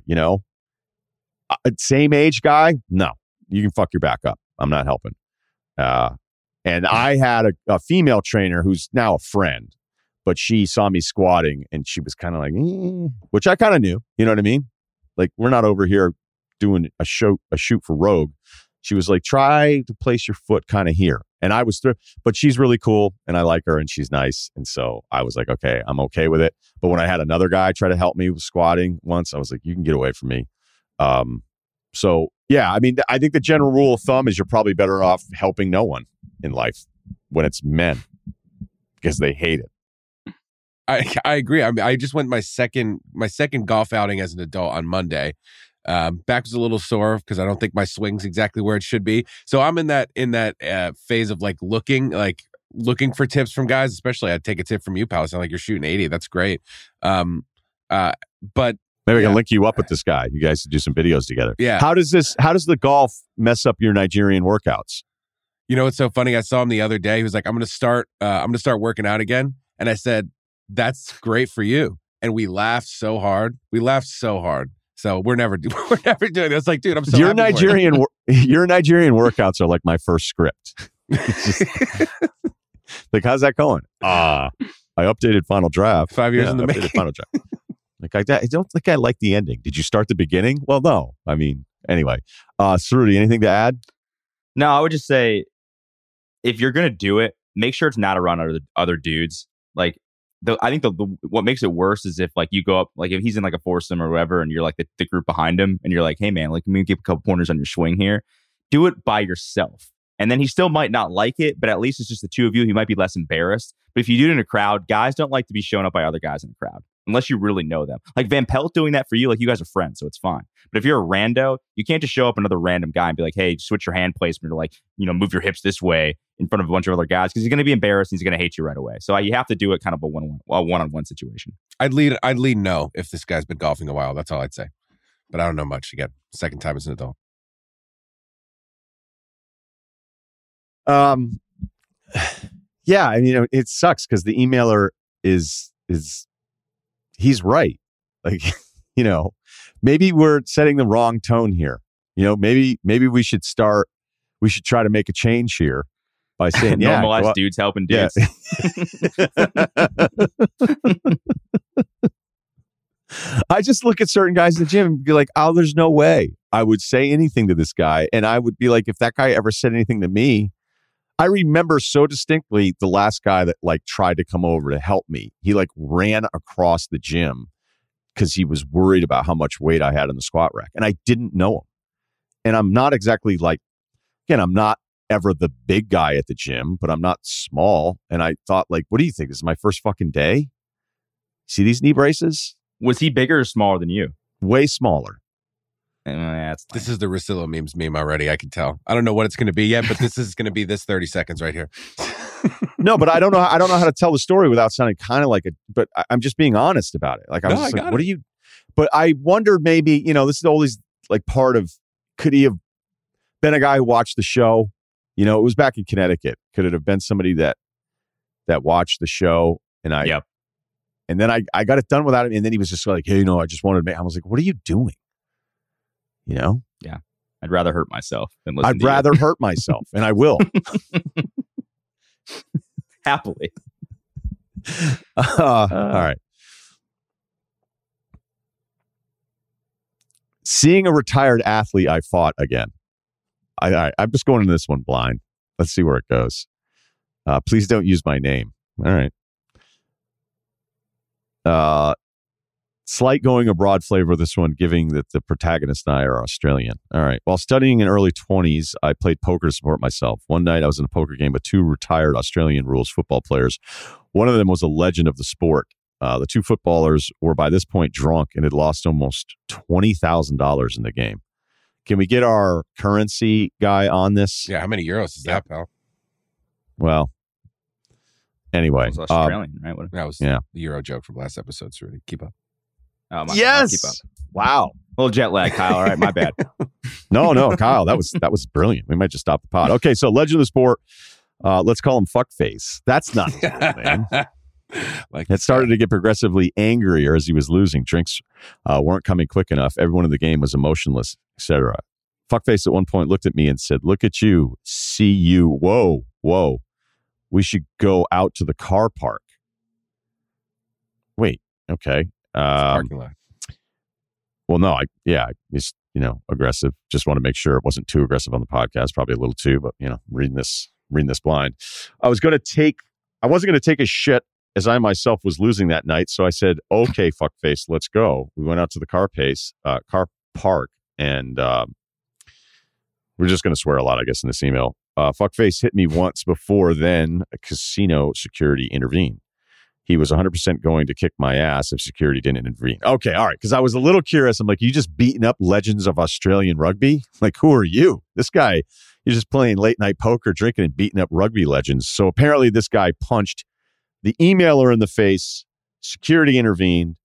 Same age guy? No. You can fuck your back up. I'm not helping. And I had a female trainer who's now a friend, but she saw me squatting and she was kind of like, which I kind of knew. You know what I mean? Like, we're not over here doing a shoot for Rogue. She was like, try to place your foot kind of here. And I was, but she's really cool and I like her and she's nice. And so I was like, okay, I'm okay with it. But when I had another guy try to help me with squatting once, I was like, you can get away from me. So yeah, I mean, I think the general rule of thumb is you're probably better off helping no one in life when it's men because they hate it. I agree. I mean, I just went my second golf outing as an adult on Monday. Back was a little sore because I don't think my swing's exactly where it should be. So I'm in that phase of like looking for tips from guys. Especially, I'd take a tip from you, pal. It sounds like you're shooting 80. That's great. But Maybe I Yeah. can link you up with this guy. You guys should do some videos together. Yeah. How does the golf mess up your Nigerian workouts? You know what's so funny? I saw him the other day. He was like, I'm gonna start working out again. And I said, that's great for you. And we laughed so hard. So we're never doing it. It's like, dude, I'm so Your happy for you. Your Nigerian workouts are like my first script. It's just, like, how's that going? I updated Final Draft. 5 years in the updated making. Final Draft. Like, I don't think I like the ending. Did you start the beginning? Well, no. I mean, anyway. Cerruti, anything to add? No, I would just say, if you're gonna do it, make sure it's not around other dudes. Like, I think the what makes it worse is if like you go up, like if he's in like a foursome or whatever, and you're like the group behind him, and you're like, hey man, like let me give a couple pointers on your swing here. Do it by yourself, and then he still might not like it, but at least it's just the two of you. He might be less embarrassed. But if you do it in a crowd, guys don't like to be shown up by other guys in a crowd unless you really know them. Like Van Pelt doing that for you, like you guys are friends, so it's fine. But if you're a rando, you can't just show up another random guy and be like, hey, switch your hand placement, or like, move your hips this way in front of a bunch of other guys, because he's going to be embarrassed and he's going to hate you right away. So you have to do it kind of a one-on-one situation. I'd lead no if this guy's been golfing a while. That's all I'd say. But I don't know much. Again, second time as an adult. Yeah, I mean, it sucks because the emailer is he's right. Like, maybe we're setting the wrong tone here. Maybe we should try to make a change here by saying, normalize dudes helping dudes. I just look at certain guys in the gym and be like, oh, there's no way I would say anything to this guy. And I would be like, if that guy ever said anything to me, I remember so distinctly the last guy that like tried to come over to help me. He like ran across the gym because he was worried about how much weight I had in the squat rack. And I didn't know him. And I'm not exactly like, again, I'm not ever the big guy at the gym, but I'm not small. And I thought, like, what do you think? This is my first fucking day? See these knee braces? Was he bigger or smaller than you? Way smaller. This is the Russillo memes meme already. I can tell. I don't know what it's going to be yet, but this is going to be this 30 seconds right here. No, but I don't know how to tell the story without sounding kind of like but I'm just being honest about it. Like, I was just like, what are you? But I wondered maybe, this is always like part of, could he have been a guy who watched the show? It was back in Connecticut. Could it have been somebody that watched the show? And and then I got it done without him. And then he was just like, hey, I just wanted to make, I was like, what are you doing? Yeah. I'd rather hurt myself than listen I'd rather hurt myself, and I will. Happily. All right. Seeing a retired athlete I fought again. I'm just going into this one blind. Let's see where it goes. Please don't use my name. All right. Slight going abroad flavor of this one, giving that the protagonist and I are Australian. All right. While studying in early 20s, I played poker to support myself. One night I was in a poker game with two retired Australian rules football players. One of them was a legend of the sport. The two footballers were by this point drunk and had lost almost $20,000 in the game. Can we get our currency guy on this? Yeah, how many euros is that, pal? Well, anyway. It was Australian, right? That was the Euro joke from last episode, so keep up. Oh, yes. Keep up. Wow. A little jet lag, Kyle. All right, my bad. No, Kyle, that was brilliant. We might just stop the pod. Okay, so legend of the sport. Let's call him Fuckface. That's not his real name. It started to get progressively angrier as he was losing. Drinks weren't coming quick enough. Everyone in the game was emotionless, etc. Fuckface at one point looked at me and said, "Look at you. See you. Whoa. We should go out to the car park." Wait, okay. Parking lot. Well, no, he's, aggressive. Just want to make sure it wasn't too aggressive on the podcast. Probably a little too, but, reading this blind. I wasn't going to take a shit as I myself was losing that night. So I said, okay, fuckface, let's go. We went out to the car park, and we're just going to swear a lot, I guess, in this email. Fuckface hit me once before then a casino security intervened. He was 100% going to kick my ass if security didn't intervene. Okay, all right, because I was a little curious. I'm like, you just beating up legends of Australian rugby? Like, who are you? This guy, you're just playing late night poker, drinking and beating up rugby legends. So apparently this guy punched the emailer in the face. Security intervened.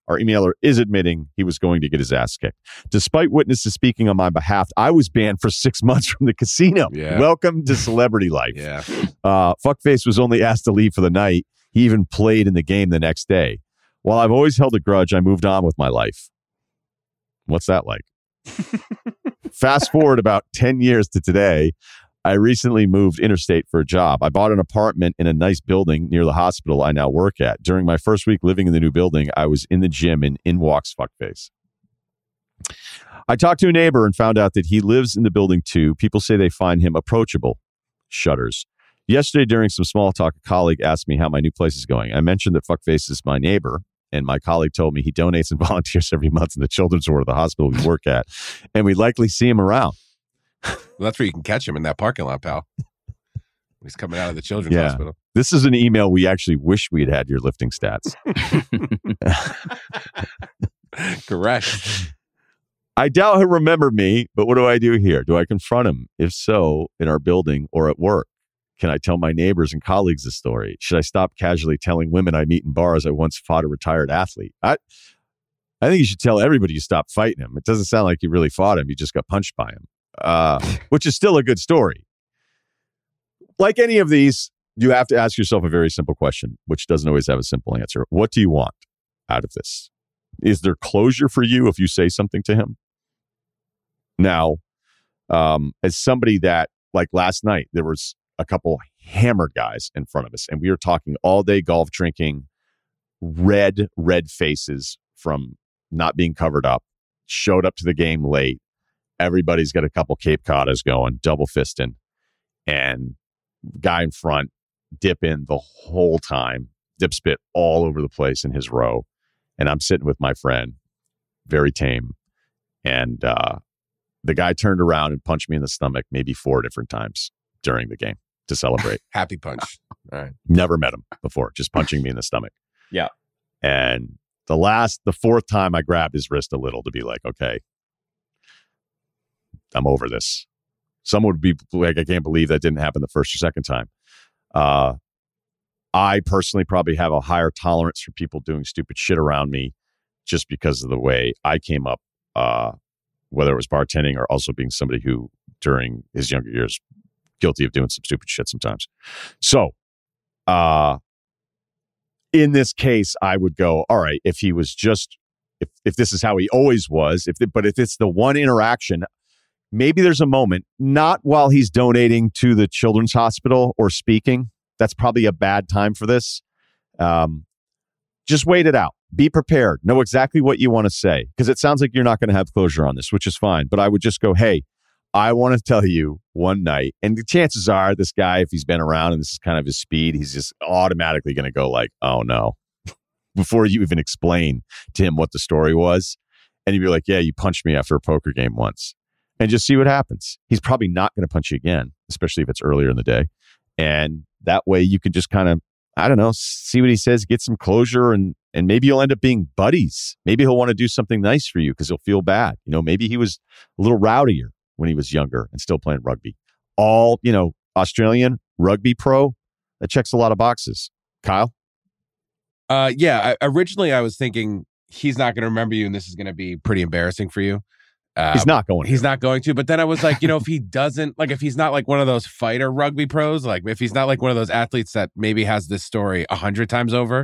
Our emailer is admitting he was going to get his ass kicked. Despite witnesses speaking on my behalf, I was banned for 6 months from the casino. Yeah. Welcome to celebrity life. Yeah. Fuckface was only asked to leave for the night. He even played in the game the next day. While I've always held a grudge, I moved on with my life. What's that like? Fast forward about 10 years to today. I recently moved interstate for a job. I bought an apartment in a nice building near the hospital I now work at. During my first week living in the new building, I was in the gym and in walks Fuckface. I talked to a neighbor and found out that he lives in the building too. People say they find him approachable. Shudders. Yesterday, during some small talk, a colleague asked me how my new place is going. I mentioned that Fuckface is my neighbor, and my colleague told me he donates and volunteers every month in the children's ward of the hospital we work at, and we'd likely see him around. Well, that's where you can catch him, in that parking lot, pal. He's coming out of the children's hospital. This is an email we actually wish we had your lifting stats. Correct. I doubt he'll remember me, but what do I do here? Do I confront him? If so, in our building or at work? Can I tell my neighbors and colleagues the story? Should I stop casually telling women I meet in bars I once fought a retired athlete? I think you should tell everybody you stopped fighting him. It doesn't sound like you really fought him. You just got punched by him. Which is still a good story. Like any of these, you have to ask yourself a very simple question, which doesn't always have a simple answer. What do you want out of this? Is there closure for you if you say something to him? Now, as somebody that, like last night, there was a couple hammered guys in front of us, and we were talking all day golf, drinking, red faces from not being covered up, showed up to the game late. Everybody's got a couple Cape Codas going, double fisting, and guy in front dip in the whole time, dip spit all over the place in his row. And I'm sitting with my friend, very tame. And the guy turned around and punched me in the stomach maybe 4 different times during the game to celebrate. Happy punch. All right. Never met him before, just punching me in the stomach. Yeah. And the fourth time I grabbed his wrist a little to be like, okay, I'm over this. Someone would be like, I can't believe that didn't happen the first or second time. I personally probably have a higher tolerance for people doing stupid shit around me just because of the way I came up, whether it was bartending or also being somebody who, during his younger years, guilty of doing some stupid shit sometimes. So, in this case, I would go, all right, if he was just, if this is how he always was, but if it's the one interaction, maybe there's a moment, not while he's donating to the children's hospital or speaking. That's probably a bad time for this. Just wait it out. Be prepared. Know exactly what you want to say, because it sounds like you're not going to have closure on this, which is fine. But I would just go, hey, I want to tell you one night, and the chances are this guy, if he's been around and this is kind of his speed, he's just automatically going to go like, oh no, before you even explain to him what the story was. And you'd be like, yeah, you punched me after a poker game once. And just see what happens. He's probably not going to punch you again, especially if it's earlier in the day. And that way you can just kind of, I don't know, see what he says, get some closure, and maybe you'll end up being buddies. Maybe he'll want to do something nice for you because he'll feel bad. You know, maybe he was a little rowdier when he was younger and still playing rugby. All, Australian rugby pro, that checks a lot of boxes. Kyle? Originally I was thinking he's not going to remember you and this is going to be pretty embarrassing for you. He's not going to. He's not going to. But then I was like, if he doesn't, like, if he's not like one of those fighter rugby pros, like if he's not like one of those athletes that maybe has this story 100 times over,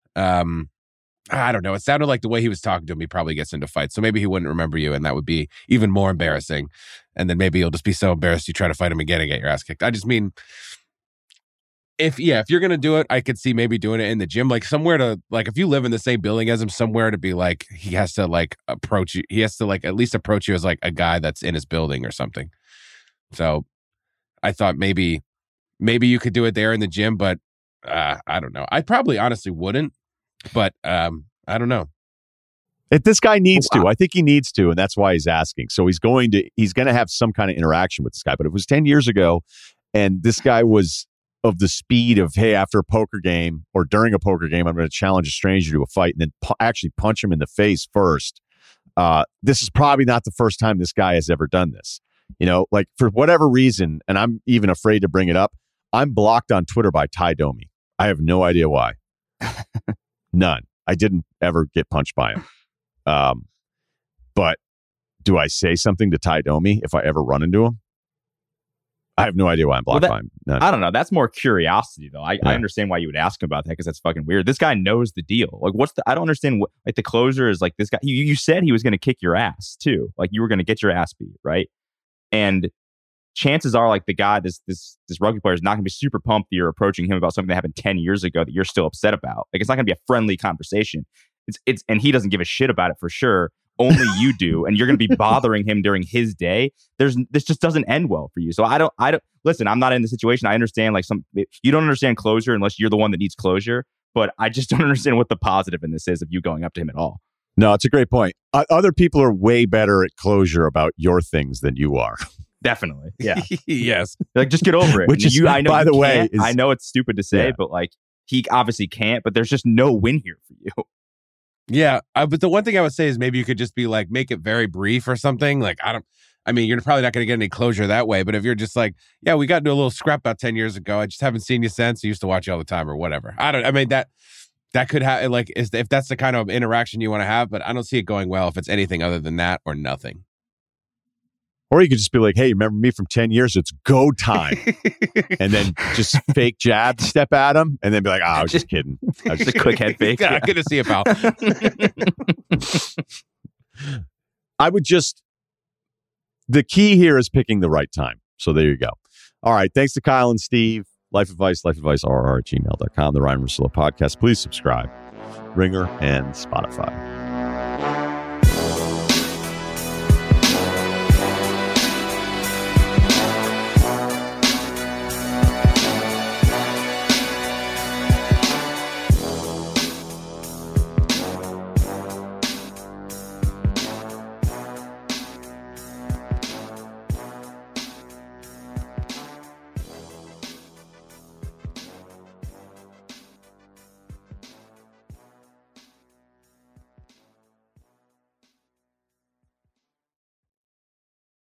I don't know. It sounded like the way he was talking to him, he probably gets into fights. So maybe he wouldn't remember you, and that would be even more embarrassing. And then maybe you'll just be so embarrassed you try to fight him again and get your ass kicked. I just mean, if you're going to do it, I could see maybe doing it in the gym, like somewhere to, like, if you live in the same building as him, somewhere to be like, he has to like approach you. He has to like at least approach you as like a guy that's in his building or something. So I thought maybe you could do it there in the gym, but I don't know. I probably honestly wouldn't, but I don't know. If this guy needs to, I think he needs to, and that's why he's asking. So he's going to have some kind of interaction with this guy. But if it was 10 years ago and this guy was of the speed of, hey, after a poker game or during a poker game, I'm going to challenge a stranger to a fight and then actually punch him in the face first. This is probably not the first time this guy has ever done this. Like for whatever reason, and I'm even afraid to bring it up, I'm blocked on Twitter by Ty Domi. I have no idea why. None. I didn't ever get punched by him. But do I say something to Ty Domi if I ever run into him? I have no idea why I'm blocked by him. None. I don't know. That's more curiosity, though. I understand why you would ask him about that because that's fucking weird. This guy knows the deal. Like, I don't understand what, like, the closure is like this guy. You said he was going to kick your ass, too. Like, you were going to get your ass beat, right? And chances are, like, the guy, this rugby player is not going to be super pumped that you're approaching him about something that happened 10 years ago that you're still upset about. Like, it's not going to be a friendly conversation. And he doesn't give a shit about it for sure. Only you do, and you're going to be bothering him during his day. This just doesn't end well for you. So I don't listen. I'm not in the situation. I understand, like, you don't understand closure unless you're the one that needs closure. But I just don't understand what the positive in this is of you going up to him at all. No, it's a great point. Other people are way better at closure about your things than you are. Definitely, yeah, yes. Like, just get over it. Which is, I know, by the way, I know it's stupid to say, but like, he obviously can't. But there's just no win here for you. Yeah, but the one thing I would say is maybe you could just be like, make it very brief or something. Like, I mean, you're probably not going to get any closure that way. But if you're just like, yeah, we got into a little scrap about 10 years ago. I just haven't seen you since. I used to watch you all the time or whatever. I mean, that could have, like, if that's the kind of interaction you want to have. But I don't see it going well if it's anything other than that or nothing. Or you could just be like, hey, remember me from 10 years? It's go time. And then just fake jab, step at him, and then be like, I was just kidding. I was just a quick head fake. Yeah, good to see you, pal. I would the key here is picking the right time. So there you go. All right. Thanks to Kyle and Steve. Life Advice, lifeadvicerr@gmail.com, the Ryen Russillo podcast. Please subscribe. Ringer and Spotify.